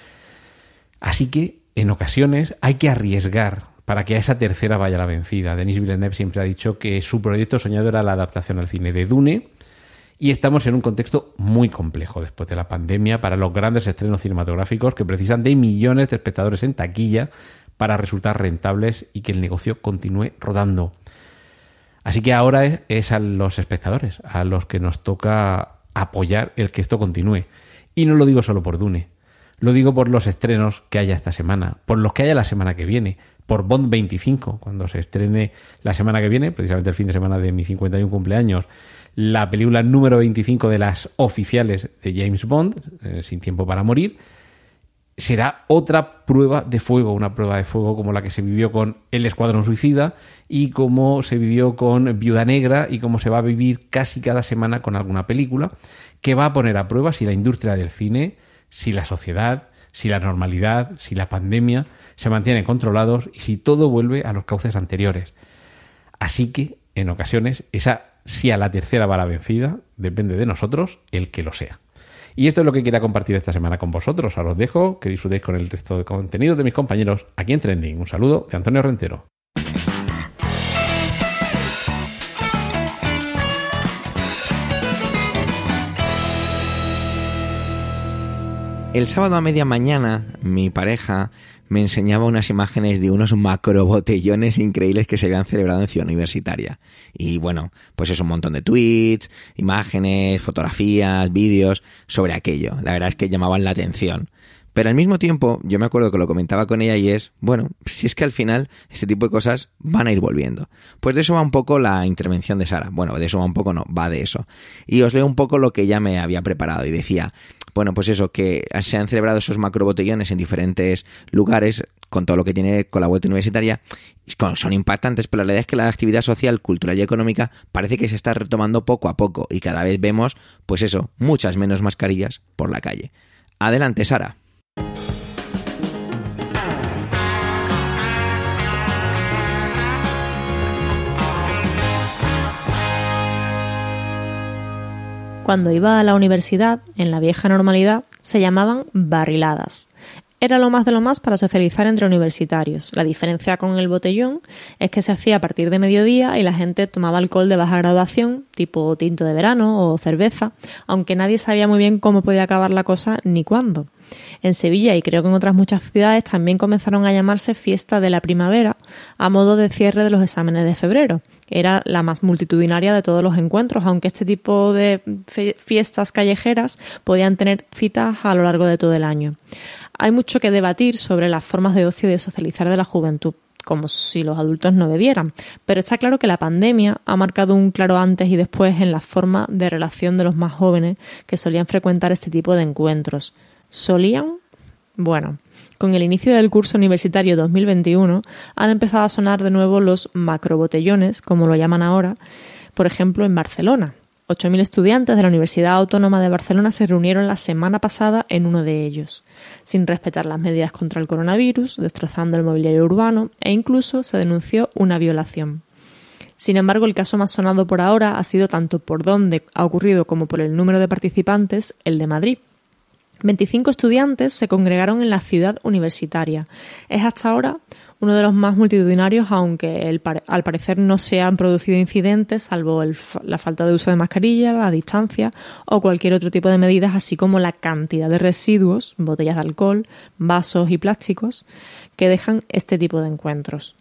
Así que, en ocasiones, hay que arriesgar para que a esa tercera vaya la vencida. Denis Villeneuve siempre ha dicho que su proyecto soñado era la adaptación al cine de Dune, y estamos en un contexto muy complejo después de la pandemia para los grandes estrenos cinematográficos que precisan de millones de espectadores en taquilla para resultar rentables y que el negocio continúe rodando. Así que ahora es, es a los espectadores a los que nos toca apoyar el que esto continúe. Y no lo digo solo por Dune, lo digo por los estrenos que haya esta semana, por los que haya la semana que viene, por Bond veinticinco, cuando se estrene la semana que viene, precisamente el fin de semana de mi cincuenta y uno cumpleaños, la película número veinticinco de las oficiales de James Bond, eh, Sin tiempo para morir. Será otra prueba de fuego, una prueba de fuego como la que se vivió con El Escuadrón Suicida y como se vivió con Viuda Negra y como se va a vivir casi cada semana con alguna película, que va a poner a prueba si la industria del cine, si la sociedad, si la normalidad, si la pandemia se mantienen controlados y si todo vuelve a los cauces anteriores. Así que, en ocasiones, esa si a la tercera va la vencida, depende de nosotros el que lo sea. Y esto es lo que quería compartir esta semana con vosotros. Ahora os dejo que disfrutéis con el resto de contenido de mis compañeros aquí en Trending. Un saludo de Antonio Rentero. El sábado a media mañana, mi pareja me enseñaba unas imágenes de unos macrobotellones increíbles que se habían celebrado en Ciudad Universitaria. Y bueno, pues es un montón de tweets, imágenes, fotografías, vídeos sobre aquello. La verdad es que llamaban la atención. Pero al mismo tiempo, yo me acuerdo que lo comentaba con ella y es, bueno, si es que al final este tipo de cosas van a ir volviendo. Pues de eso va un poco la intervención de Sara. Bueno, de eso va un poco, no, va de eso. Y os leo un poco lo que ella me había preparado y decía, bueno, pues eso, que se han celebrado esos macrobotellones en diferentes lugares con todo lo que tiene con la vuelta universitaria. Son impactantes, pero la realidad es que la actividad social, cultural y económica parece que se está retomando poco a poco y cada vez vemos, pues eso, muchas menos mascarillas por la calle. Adelante, Sara. Cuando iba a la universidad, en la vieja normalidad, se llamaban barriladas. Era lo más de lo más para socializar entre universitarios. La diferencia con el botellón es que se hacía a partir de mediodía y la gente tomaba alcohol de baja graduación, tipo tinto de verano o cerveza, aunque nadie sabía muy bien cómo podía acabar la cosa ni cuándo. En Sevilla y creo que en otras muchas ciudades también comenzaron a llamarse fiesta de la primavera a modo de cierre de los exámenes de febrero. Era la más multitudinaria de todos los encuentros, aunque este tipo de fiestas callejeras podían tener citas a lo largo de todo el año. Hay mucho que debatir sobre las formas de ocio y de socializar de la juventud, como si los adultos no bebieran, pero está claro que la pandemia ha marcado un claro antes y después en la forma de relación de los más jóvenes que solían frecuentar este tipo de encuentros. ¿Solían? Bueno, con el inicio del curso universitario dos mil veintiuno han empezado a sonar de nuevo los macrobotellones, como lo llaman ahora, por ejemplo en Barcelona. ocho mil estudiantes de la Universidad Autónoma de Barcelona se reunieron la semana pasada en uno de ellos, sin respetar las medidas contra el coronavirus, destrozando el mobiliario urbano e incluso se denunció una violación. Sin embargo, el caso más sonado por ahora ha sido tanto por dónde ha ocurrido como por el número de participantes, el de Madrid. veinticinco estudiantes se congregaron en la ciudad universitaria. Es hasta ahora uno de los más multitudinarios, aunque el, al parecer no se han producido incidentes, salvo el, la falta de uso de mascarilla, la distancia o cualquier otro tipo de medidas, así como la cantidad de residuos, botellas de alcohol, vasos y plásticos, que dejan este tipo de encuentros.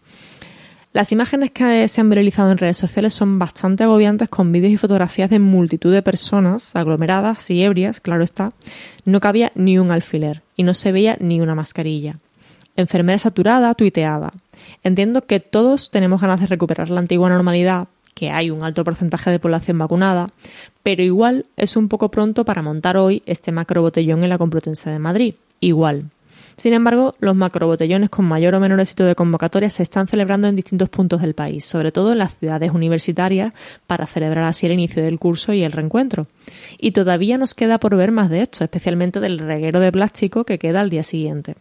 Las imágenes que se han viralizado en redes sociales son bastante agobiantes, con vídeos y fotografías de multitud de personas aglomeradas y ebrias, claro está. No cabía ni un alfiler y no se veía ni una mascarilla. Enfermera saturada tuiteaba: entiendo que todos tenemos ganas de recuperar la antigua normalidad, que hay un alto porcentaje de población vacunada, pero igual es un poco pronto para montar hoy este macrobotellón en la Complutense de Madrid. Igual. Sin embargo, los macrobotellones con mayor o menor éxito de convocatoria se están celebrando en distintos puntos del país, sobre todo en las ciudades universitarias, para celebrar así el inicio del curso y el reencuentro. Y todavía nos queda por ver más de esto, especialmente del reguero de plástico que queda al día siguiente.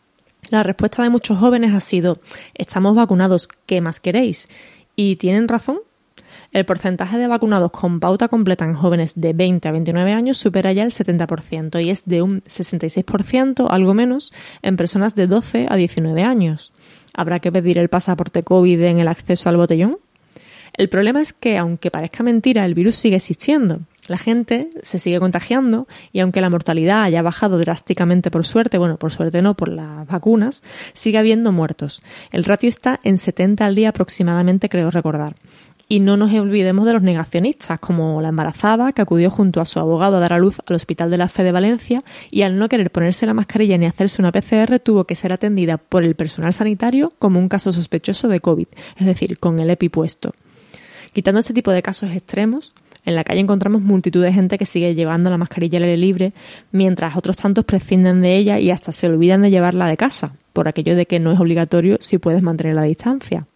La respuesta de muchos jóvenes ha sido: estamos vacunados, ¿qué más queréis? ¿Y tienen razón? El porcentaje de vacunados con pauta completa en jóvenes de veinte a veintinueve años supera ya el setenta por ciento y es de un sesenta y seis por ciento, algo menos, en personas de doce a diecinueve años. ¿Habrá que pedir el pasaporte COVID en el acceso al botellón? El problema es que, aunque parezca mentira, el virus sigue existiendo. La gente se sigue contagiando y aunque la mortalidad haya bajado drásticamente por suerte, bueno, por suerte no, por las vacunas, sigue habiendo muertos. El ratio está en setenta al día aproximadamente, creo recordar. Y no nos olvidemos de los negacionistas, como la embarazada que acudió junto a su abogado a dar a luz al Hospital de la Fe de Valencia y al no querer ponerse la mascarilla ni hacerse una P C R tuvo que ser atendida por el personal sanitario como un caso sospechoso de COVID, es decir, con el EPI puesto. Quitando este tipo de casos extremos, en la calle encontramos multitud de gente que sigue llevando la mascarilla al aire libre, mientras otros tantos prescinden de ella y hasta se olvidan de llevarla de casa, por aquello de que no es obligatorio si puedes mantener la distancia.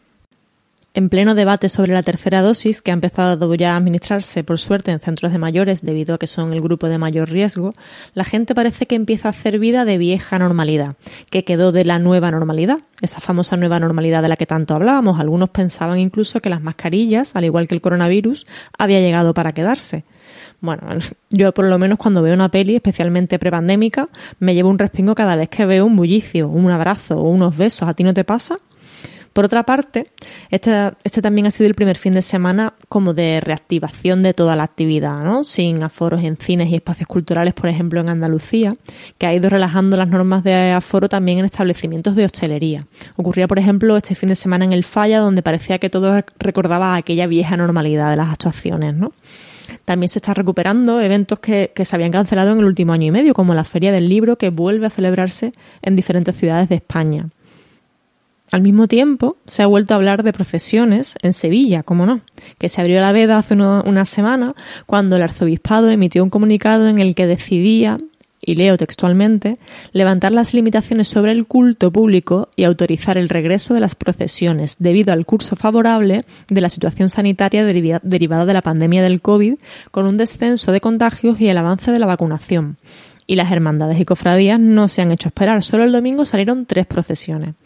En pleno debate sobre la tercera dosis, que ha empezado ya a administrarse, por suerte, en centros de mayores debido a que son el grupo de mayor riesgo, la gente parece que empieza a hacer vida de vieja normalidad, que quedó de la nueva normalidad, esa famosa nueva normalidad de la que tanto hablábamos. Algunos pensaban incluso que las mascarillas, al igual que el coronavirus, había llegado para quedarse. Bueno, yo por lo menos cuando veo una peli, especialmente prepandémica, me llevo un respingo cada vez que veo un bullicio, un abrazo o unos besos. ¿A ti no te pasa? Por otra parte, este, este también ha sido el primer fin de semana como de reactivación de toda la actividad, ¿no? Sin aforos en cines y espacios culturales, por ejemplo, en Andalucía, que ha ido relajando las normas de aforo también en establecimientos de hostelería. Ocurría, por ejemplo, este fin de semana en el Falla, donde parecía que todo recordaba aquella vieja normalidad de las actuaciones, ¿no? También se está recuperando eventos que, que se habían cancelado en el último año y medio, como la Feria del Libro, que vuelve a celebrarse en diferentes ciudades de España. Al mismo tiempo, se ha vuelto a hablar de procesiones en Sevilla, ¿cómo no?, que se abrió la veda hace uno, una semana cuando el arzobispado emitió un comunicado en el que decidía, y leo textualmente, levantar las limitaciones sobre el culto público y autorizar el regreso de las procesiones debido al curso favorable de la situación sanitaria deriva, derivada de la pandemia del COVID, con un descenso de contagios y el avance de la vacunación. Y las hermandades y cofradías no se han hecho esperar, solo el domingo salieron tres procesiones.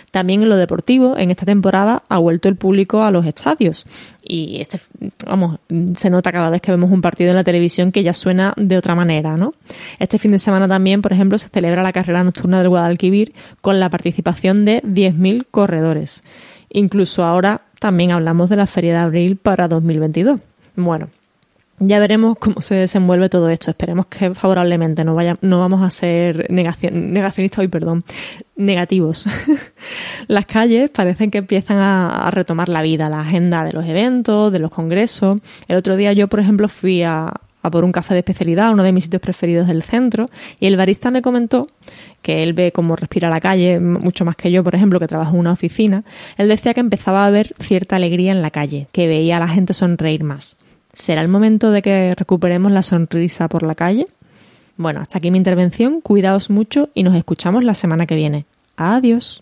También en lo deportivo, en esta temporada ha vuelto el público a los estadios. Y este, vamos, se nota cada vez que vemos un partido en la televisión que ya suena de otra manera, ¿no? Este fin de semana también, por ejemplo, se celebra la carrera nocturna del Guadalquivir con la participación de diez mil corredores. Incluso ahora también hablamos de la Feria de Abril para dos mil veintidós. Bueno, ya veremos cómo se desenvuelve todo esto. Esperemos que favorablemente, no vaya, no vamos a ser negacion, negacionistas hoy, perdón, negativos. Las calles parecen que empiezan a, a retomar la vida, la agenda de los eventos, de los congresos. El otro día yo, por ejemplo, fui a, a por un café de especialidad, uno de mis sitios preferidos del centro, y el barista me comentó que él ve cómo respira la calle, mucho más que yo, por ejemplo, que trabajo en una oficina. Él decía que empezaba a ver cierta alegría en la calle, que veía a la gente sonreír más. ¿Será el momento de que recuperemos la sonrisa por la calle? Bueno, hasta aquí mi intervención. Cuidaos mucho y nos escuchamos la semana que viene. Adiós.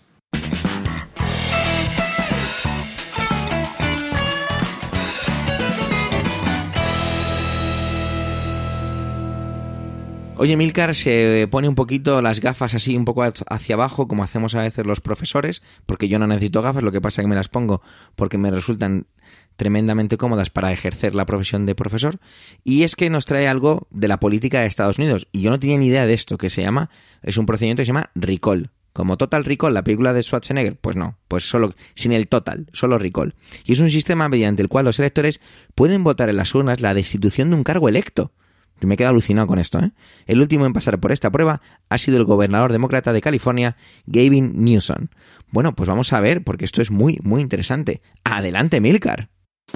Oye, Milcar se pone un poquito las gafas así un poco hacia abajo, como hacemos a veces los profesores, porque yo no necesito gafas, lo que pasa es que me las pongo porque me resultan tremendamente cómodas para ejercer la profesión de profesor. Y es que nos trae algo de la política de Estados Unidos, y yo no tenía ni idea de esto, que se llama, es un procedimiento que se llama recall. Como Total Recall, la película de Schwarzenegger, pues no, pues solo, sin el total, solo recall. Y es un sistema mediante el cual los electores pueden votar en las urnas la destitución de un cargo electo. Me he quedado alucinado con esto, ¿eh? El último en pasar por esta prueba ha sido el gobernador demócrata de California, Gavin Newsom. Bueno, pues vamos a ver, porque esto es muy, muy interesante. ¡Adelante, Milcar!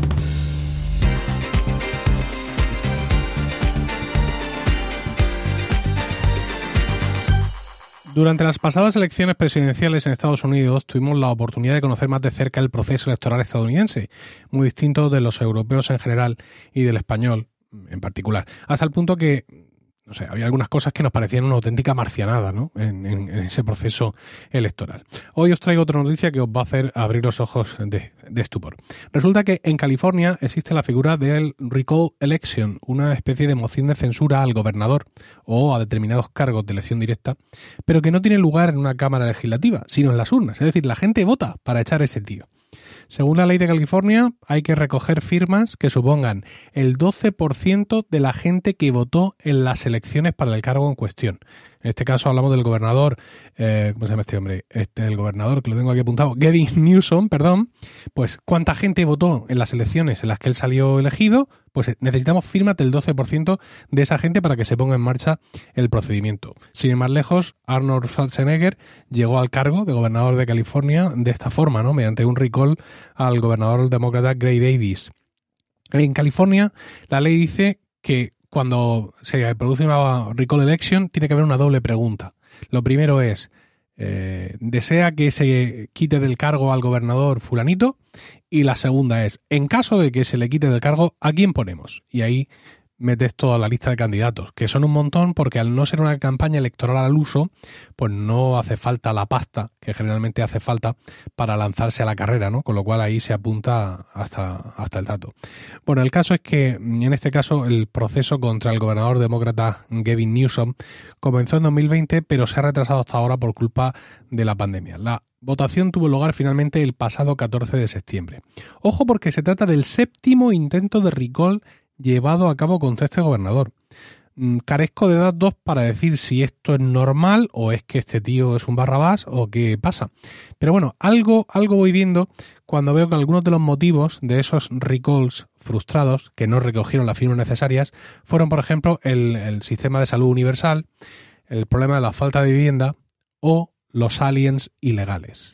Durante las pasadas elecciones presidenciales en Estados Unidos tuvimos la oportunidad de conocer más de cerca el proceso electoral estadounidense, muy distinto de los europeos en general y del español en particular, hasta el punto que, no sé, había algunas cosas que nos parecían una auténtica marcianada, ¿no?, en, en, en ese proceso electoral. Hoy os traigo otra noticia que os va a hacer abrir los ojos de, de estupor. Resulta que en California existe la figura del recall election, una especie de moción de censura al gobernador o a determinados cargos de elección directa, pero que no tiene lugar en una cámara legislativa, sino en las urnas. Es decir, la gente vota para echar a ese tío. Según la ley de California, hay que recoger firmas que supongan el doce por ciento de la gente que votó en las elecciones para el cargo en cuestión. En este caso hablamos del gobernador, eh, ¿cómo se llama este hombre? Este, el gobernador, que lo tengo aquí apuntado, Gavin Newsom, perdón. Pues, ¿cuánta gente votó en las elecciones en las que él salió elegido? Pues necesitamos firmas del doce por ciento de esa gente para que se ponga en marcha el procedimiento. Sin ir más lejos, Arnold Schwarzenegger llegó al cargo de gobernador de California de esta forma, ¿no?, mediante un recall al gobernador demócrata Gray Davis. En California, la ley dice que cuando se produce una recall election tiene que haber una doble pregunta. Lo primero es, eh, ¿desea que se quite del cargo al gobernador fulanito? Y la segunda es, en caso de que se le quite del cargo, ¿a quién ponemos? Y ahí metes toda la lista de candidatos, que son un montón porque al no ser una campaña electoral al uso, pues no hace falta la pasta que generalmente hace falta para lanzarse a la carrera, ¿no? Con lo cual ahí se apunta hasta, hasta el dato. Bueno, el caso es que en este caso el proceso contra el gobernador demócrata Gavin Newsom comenzó en dos mil veinte, pero se ha retrasado hasta ahora por culpa de la pandemia. La votación tuvo lugar finalmente el pasado catorce de septiembre. Ojo, porque se trata del séptimo intento de recall llevado a cabo contra este gobernador. Carezco de datos para decir si esto es normal o es que este tío es un barrabás o qué pasa. Pero bueno, algo, algo voy viendo cuando veo que algunos de los motivos de esos recalls frustrados que no recogieron las firmas necesarias fueron, por ejemplo, el, el sistema de salud universal, el problema de la falta de vivienda o los aliens ilegales.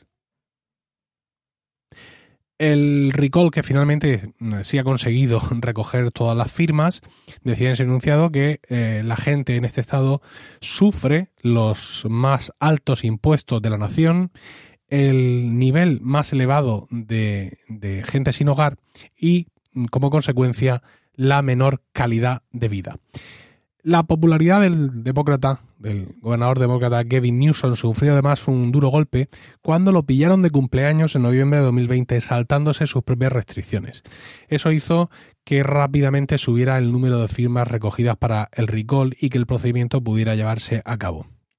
El recall, que finalmente sí ha conseguido recoger todas las firmas, decía en ese enunciado que eh, la gente en este estado sufre los más altos impuestos de la nación, el nivel más elevado de, de gente sin hogar y, como consecuencia, la menor calidad de vida. La popularidad del demócrata, del gobernador demócrata Gavin Newsom, sufrió además un duro golpe cuando lo pillaron de cumpleaños en noviembre de dos mil veinte saltándose sus propias restricciones. Eso hizo que rápidamente subiera el número de firmas recogidas para el recall y que el procedimiento pudiera llevarse a cabo.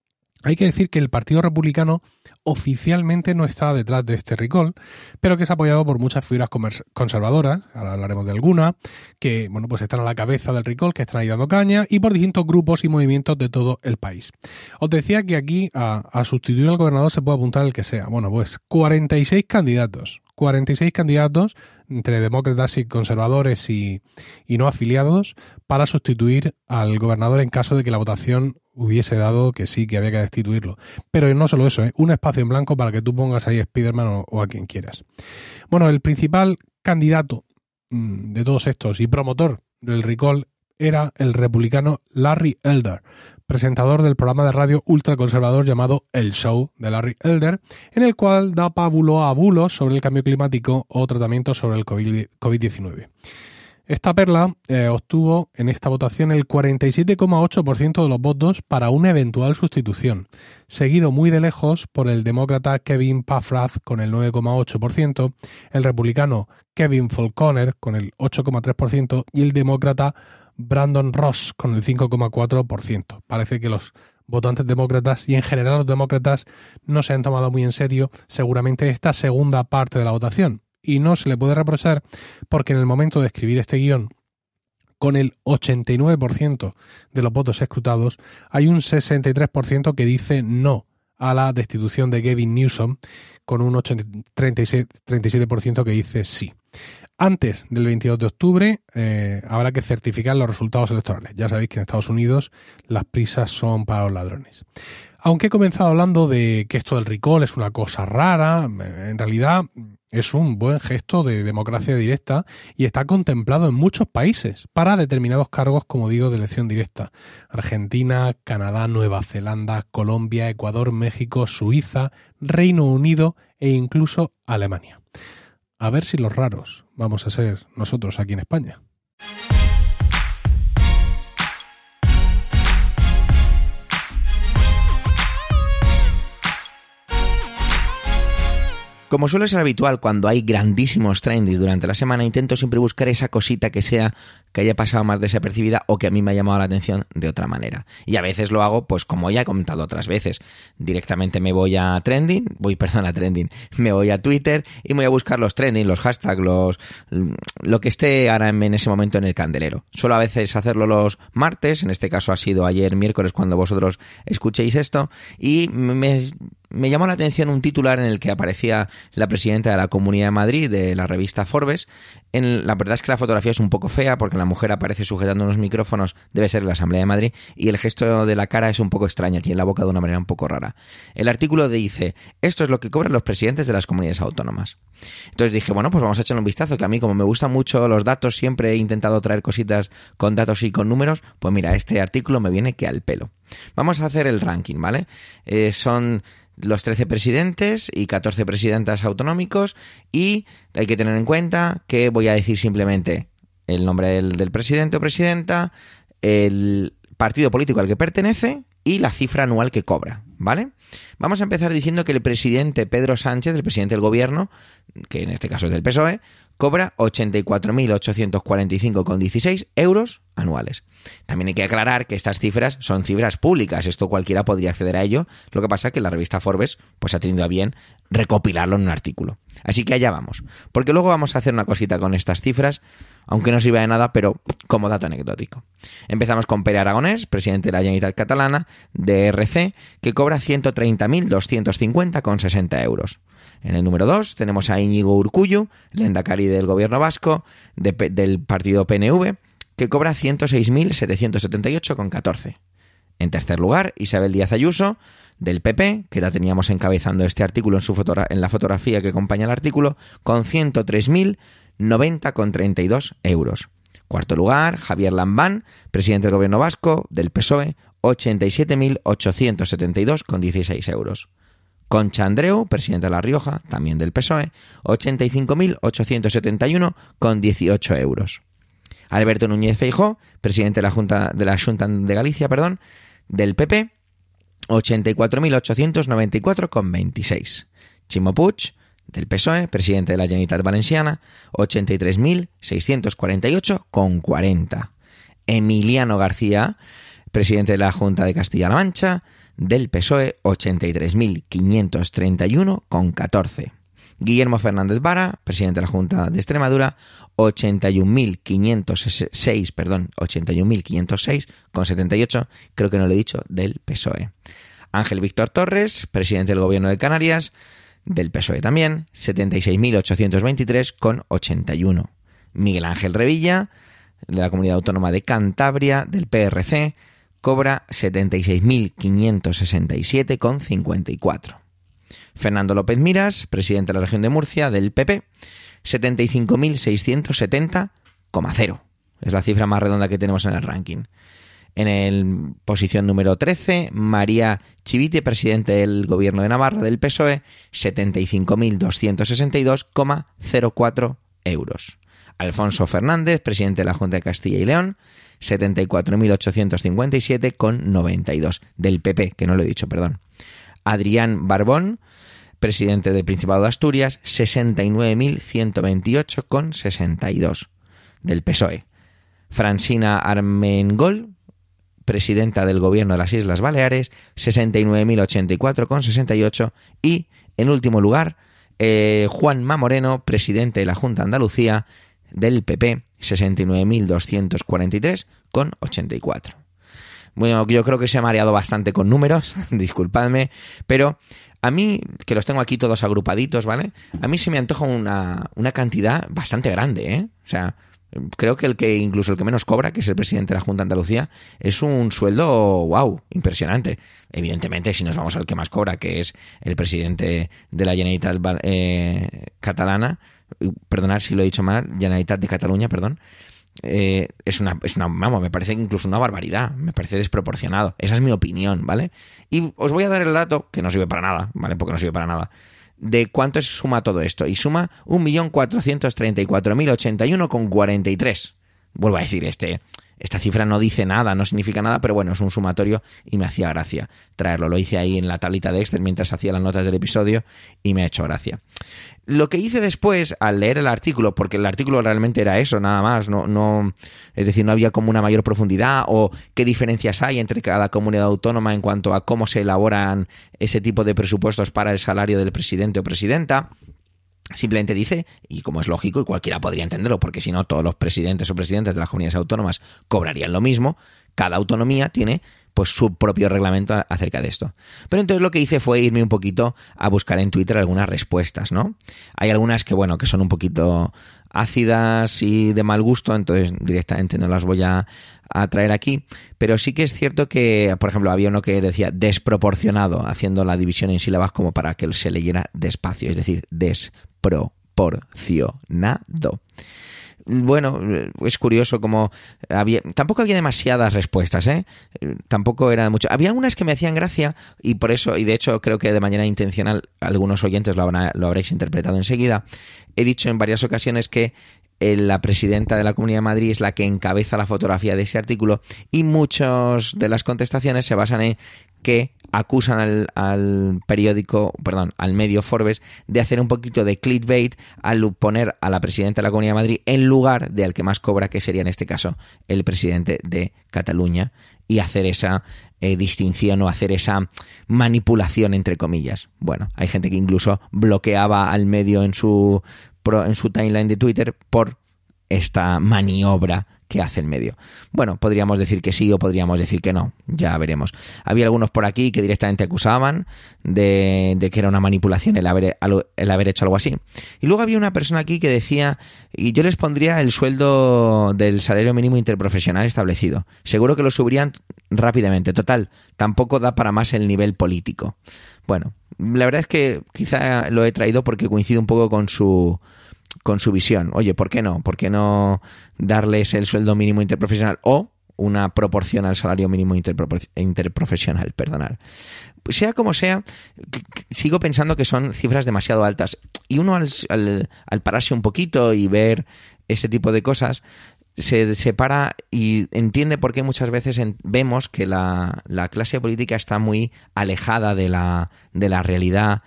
Hay que decir que el Partido Republicano oficialmente no está detrás de este recall, pero que es apoyado por muchas figuras conservadoras, ahora hablaremos de alguna, que bueno, pues están a la cabeza del recall, que están ahí dando caña, y por distintos grupos y movimientos de todo el país. Os decía que aquí a, a sustituir al gobernador se puede apuntar el que sea. Bueno, pues cuarenta y seis candidatos. cuarenta y seis candidatos entre demócratas y conservadores y, y no afiliados para sustituir al gobernador en caso de que la votación hubiese dado que sí, que había que destituirlo. Pero no solo eso, ¿eh? Un espacio en blanco para que tú pongas ahí a Spiderman o, o a quien quieras. Bueno, el principal candidato mmm, de todos estos y promotor del recall era el republicano Larry Elder, presentador del programa de radio ultraconservador llamado El Show de Larry Elder, en el cual da pábulo a bulos sobre el cambio climático o tratamientos sobre el covid diecinueve. Esta perla eh, obtuvo en esta votación el cuarenta y siete coma ocho por ciento de los votos para una eventual sustitución, seguido muy de lejos por el demócrata Kevin Paffrath con el nueve coma ocho por ciento, el republicano Kevin Falconer con el ocho coma tres por ciento y el demócrata Brandon Ross con el cinco coma cuatro por ciento. Parece que los votantes demócratas y en general los demócratas no se han tomado muy en serio seguramente esta segunda parte de la votación. Y no se le puede reprochar porque en el momento de escribir este guión, con el ochenta y nueve por ciento de los votos escrutados, hay un sesenta y tres por ciento que dice no a la destitución de Gavin Newsom, con un treinta y siete por ciento que dice sí. Antes del veintidós de octubre eh, habrá que certificar los resultados electorales. Ya sabéis que en Estados Unidos las prisas son para los ladrones. Aunque he comenzado hablando de que esto del recall es una cosa rara, en realidad es un buen gesto de democracia directa y está contemplado en muchos países para determinados cargos, como digo, de elección directa. Argentina, Canadá, Nueva Zelanda, Colombia, Ecuador, México, Suiza, Reino Unido e incluso Alemania. A ver si los raros vamos a ser nosotros aquí en España. Como suele ser habitual cuando hay grandísimos trendings durante la semana, intento siempre buscar esa cosita que sea que haya pasado más desapercibida o que a mí me ha llamado la atención de otra manera. Y a veces lo hago, pues como ya he comentado otras veces, directamente me voy a trending, voy, perdón, a trending, me voy a Twitter y me voy a buscar los trending, los hashtags, los, lo que esté ahora en ese momento en el candelero. Suelo a veces hacerlo los martes, en este caso ha sido ayer miércoles cuando vosotros escuchéis esto, y me... Me llamó la atención un titular en el que aparecía la presidenta de la Comunidad de Madrid, de la revista Forbes. En, la verdad es que la fotografía es un poco fea porque la mujer aparece sujetando unos micrófonos, debe ser la Asamblea de Madrid, y el gesto de la cara es un poco extraña, tiene la boca de una manera un poco rara. El artículo dice, esto es lo que cobran los presidentes de las comunidades autónomas. Entonces dije, bueno, pues vamos a echarle un vistazo, que a mí como me gustan mucho los datos, siempre he intentado traer cositas con datos y con números, pues mira, este artículo me viene que al pelo. Vamos a hacer el ranking, ¿vale? Eh, son... los trece presidentes y catorce presidentas autonómicos, y hay que tener en cuenta que voy a decir simplemente el nombre del, del presidente o presidenta, el partido político al que pertenece y la cifra anual que cobra, ¿vale? Vamos a empezar diciendo que el presidente Pedro Sánchez, el presidente del gobierno, que en este caso es del P S O E, cobra ochenta y cuatro mil ochocientos cuarenta y cinco coma dieciséis euros anuales. También hay que aclarar que estas cifras son cifras públicas, esto cualquiera podría acceder a ello, lo que pasa es que la revista Forbes pues ha tenido a bien recopilarlo en un artículo. Así que allá vamos, porque luego vamos a hacer una cosita con estas cifras, aunque no sirva de nada, pero como dato anecdótico. Empezamos con Pere Aragonés, presidente de la Generalitat Catalana, de R C, que cobra ciento treinta mil doscientos cincuenta coma sesenta euros. En el número dos tenemos a Íñigo Urkullu, lehendakari del gobierno vasco, de, del partido P N V, que cobra ciento seis mil setecientos setenta y ocho coma catorce. En tercer lugar, Isabel Díaz Ayuso, del P P, que la teníamos encabezando este artículo en, su fotogra- en la fotografía que acompaña el artículo, con ciento tres mil noventa coma treinta y dos euros. Cuarto lugar, Javier Lambán, presidente del gobierno vasco, del P S O E, ochenta y siete mil ochocientos setenta y dos coma dieciséis euros. Concha Andreu, presidenta de La Rioja, también del P S O E, ochenta y cinco mil ochocientos setenta y uno coma dieciocho euros. Alberto Núñez Feijóo, presidente de la Junta de la Xunta de Galicia, perdón, del P P, ochenta y cuatro mil ochocientos noventa y cuatro coma veintiséis. Ximo Puig, del P S O E, presidente de la Generalitat Valenciana, ochenta y tres mil seiscientos cuarenta y ocho coma cuarenta. Emiliano García, presidente de la Junta de Castilla-La Mancha, del P S O E, ochenta y tres mil quinientos treinta y uno con catorce. Guillermo Fernández Vara, presidente de la Junta de Extremadura, ochenta y un mil quinientos seis, perdón, ochenta y un mil quinientos seis con setenta y ocho, creo que no lo he dicho, del P S O E. Ángel Víctor Torres, presidente del Gobierno de Canarias, del P S O E también, setenta y seis mil ochocientos veintitrés con ochenta y uno. Miguel Ángel Revilla, de la Comunidad Autónoma de Cantabria, del P R C, cobra setenta y seis mil quinientos sesenta y siete con cincuenta y cuatro. Fernando López Miras, presidente de la región de Murcia, del P P, setenta y cinco mil seiscientos setenta coma cero. Es la cifra más redonda que tenemos en el ranking. En el posición número trece, María Chivite, presidente del Gobierno de Navarra, del P S O E, setenta y cinco mil doscientos sesenta y dos coma cero cuatro euros. Alfonso Fernández, presidente de la Junta de Castilla y León, setenta y cuatro mil ochocientos cincuenta y siete con noventa y dos, del P P, que no lo he dicho, perdón. Adrián Barbón, presidente del Principado de Asturias, sesenta y nueve mil ciento veintiocho con sesenta y dos, del P S O E. Francina Armengol, presidenta del Gobierno de las Islas Baleares, sesenta y nueve mil ochenta y cuatro con sesenta y ocho. Y, en último lugar, eh, Juanma Moreno, presidente de la Junta de Andalucía, del P P, sesenta y nueve mil doscientos cuarenta y tres con ochenta y cuatro. Bueno, yo creo que se ha mareado bastante con números, disculpadme, pero a mí, que los tengo aquí todos agrupaditos, ¿vale? A mí se me antoja una, una cantidad bastante grande, ¿eh? O sea, creo que el que incluso el que menos cobra, que es el presidente de la Junta de Andalucía, es un sueldo, wow, impresionante. Evidentemente, si nos vamos al que más cobra, que es el presidente de la Generalitat eh, catalana, perdonad si lo he dicho mal, Generalitat de Cataluña, perdón, eh, es una, es una, vamos, me parece incluso una barbaridad, me parece desproporcionado. Esa es mi opinión, ¿vale? Y os voy a dar el dato, que no sirve para nada, ¿vale? Porque no sirve para nada, de cuánto suma todo esto. Y suma un millón cuatrocientos treinta y cuatro mil ochenta y uno con cuarenta y tres. Vuelvo a decir, este... Esta cifra no dice nada, no significa nada, pero bueno, es un sumatorio y me hacía gracia traerlo. Lo hice ahí en la tablita de Excel mientras hacía las notas del episodio y me ha hecho gracia. Lo que hice después al leer el artículo, porque el artículo realmente era eso, nada más, no, no, es decir, no había como una mayor profundidad o qué diferencias hay entre cada comunidad autónoma en cuanto a cómo se elaboran ese tipo de presupuestos para el salario del presidente o presidenta. Simplemente dice, y como es lógico y cualquiera podría entenderlo, porque si no todos los presidentes o presidentes de las comunidades autónomas cobrarían lo mismo, cada autonomía tiene pues su propio reglamento acerca de esto. Pero entonces lo que hice fue irme un poquito a buscar en Twitter algunas respuestas, ¿no? Hay algunas que, bueno, que son un poquito ácidas y de mal gusto, entonces directamente no las voy a, a traer aquí, pero sí que es cierto que, por ejemplo, había uno que decía desproporcionado, haciendo la división en sílabas como para que se leyera despacio, es decir, desproporcionado. Bueno, es curioso como había, tampoco había demasiadas respuestas, ¿eh? Tampoco era mucho. Había unas que me hacían gracia y por eso, y de hecho creo que de manera intencional algunos oyentes lo, habrá, lo habréis interpretado enseguida. He dicho en varias ocasiones que la presidenta de la Comunidad de Madrid es la que encabeza la fotografía de ese artículo y muchas de las contestaciones se basan en que acusan al, al periódico, perdón, al medio Forbes de hacer un poquito de clickbait al poner a la presidenta de la Comunidad de Madrid en lugar de al que más cobra, que sería en este caso el presidente de Cataluña, y hacer esa eh, distinción o hacer esa manipulación entre comillas. Bueno, hay gente que incluso bloqueaba al medio en su en su timeline de Twitter por esta maniobra que hace el medio. Bueno, podríamos decir que sí o podríamos decir que no, ya veremos. Había algunos por aquí que directamente acusaban de, de que era una manipulación el haber, el haber hecho algo así. Y luego había una persona aquí que decía, y yo les pondría el sueldo del salario mínimo interprofesional establecido. Seguro que lo subirían rápidamente. Total, tampoco da para más el nivel político. Bueno, la verdad es que quizá lo he traído porque coincide un poco con su... con su visión. Oye, ¿por qué no? ¿Por qué no darles el sueldo mínimo interprofesional o una proporción al salario mínimo interpro- interprofesional? Perdonad. Sea como sea, sigo pensando que son cifras demasiado altas. Y uno al, al, al pararse un poquito y ver este tipo de cosas, se separa y entiende por qué muchas veces en, vemos que la, la clase política está muy alejada de la, de la realidad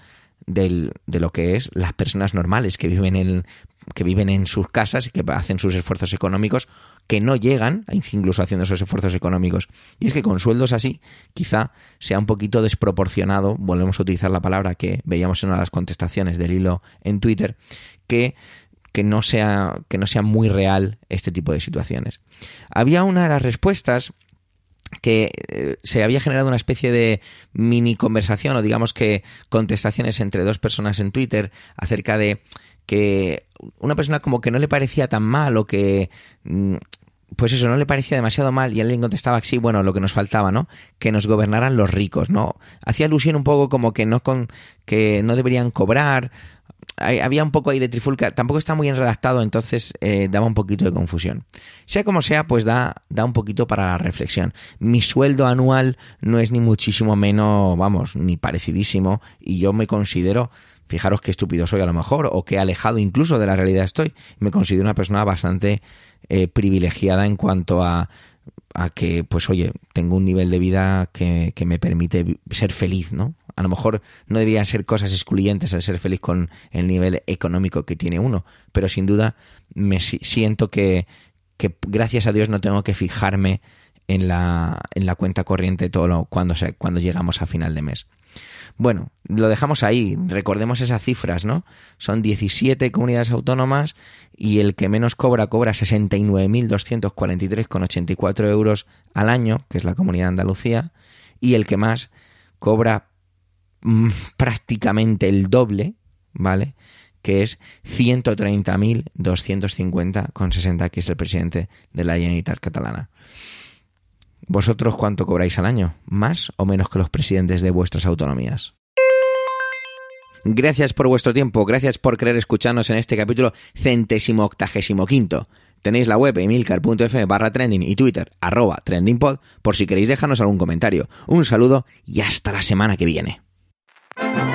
del, de lo que es las personas normales que viven en que viven en sus casas y que hacen sus esfuerzos económicos, que no llegan, incluso haciendo esos esfuerzos económicos. Y es que con sueldos así, quizá sea un poquito desproporcionado, volvemos a utilizar la palabra que veíamos en una de las contestaciones del hilo en Twitter, que, que, no sea, que no sea muy real este tipo de situaciones. Había una de las respuestas que eh, se había generado una especie de mini conversación, o digamos que contestaciones entre dos personas en Twitter acerca de que una persona como que no le parecía tan mal, o que pues eso, no le parecía demasiado mal, y alguien contestaba que sí, bueno, lo que nos faltaba, ¿no? Que nos gobernaran los ricos, ¿no? Hacía alusión un poco como que no con que no deberían cobrar. Había un poco ahí de trifulca, tampoco está muy bien redactado, entonces eh, daba un poquito de confusión. Sea como sea, pues da, da un poquito para la reflexión. Mi sueldo anual no es ni muchísimo menos, vamos, ni parecidísimo, y yo me considero, fijaros qué estúpido soy a lo mejor, o qué alejado incluso de la realidad estoy, me considero una persona bastante eh, privilegiada en cuanto a, a que, pues oye, tengo un nivel de vida que, que me permite ser feliz, ¿no? A lo mejor no deberían ser cosas excluyentes el ser feliz con el nivel económico que tiene uno, pero sin duda me siento que, que gracias a Dios no tengo que fijarme en la, en la cuenta corriente todo lo, cuando, se, cuando llegamos a final de mes. Bueno, lo dejamos ahí, recordemos esas cifras, ¿no? Son diecisiete comunidades autónomas y el que menos cobra, cobra sesenta y nueve mil doscientos cuarenta y tres coma ochenta y cuatro euros al año, que es la Comunidad de Andalucía, y el que más cobra mmm, prácticamente el doble, ¿vale? Que es ciento treinta mil doscientos cincuenta coma sesenta, que es el presidente de la Generalitat Catalana. ¿Vosotros cuánto cobráis al año? ¿Más o menos que los presidentes de vuestras autonomías? Gracias por vuestro tiempo, gracias por querer escucharnos en este capítulo centésimo octagésimo quinto. Tenéis la web emilcar.fm barra trending y Twitter arroba trendingpod por si queréis dejarnos algún comentario. Un saludo y hasta la semana que viene.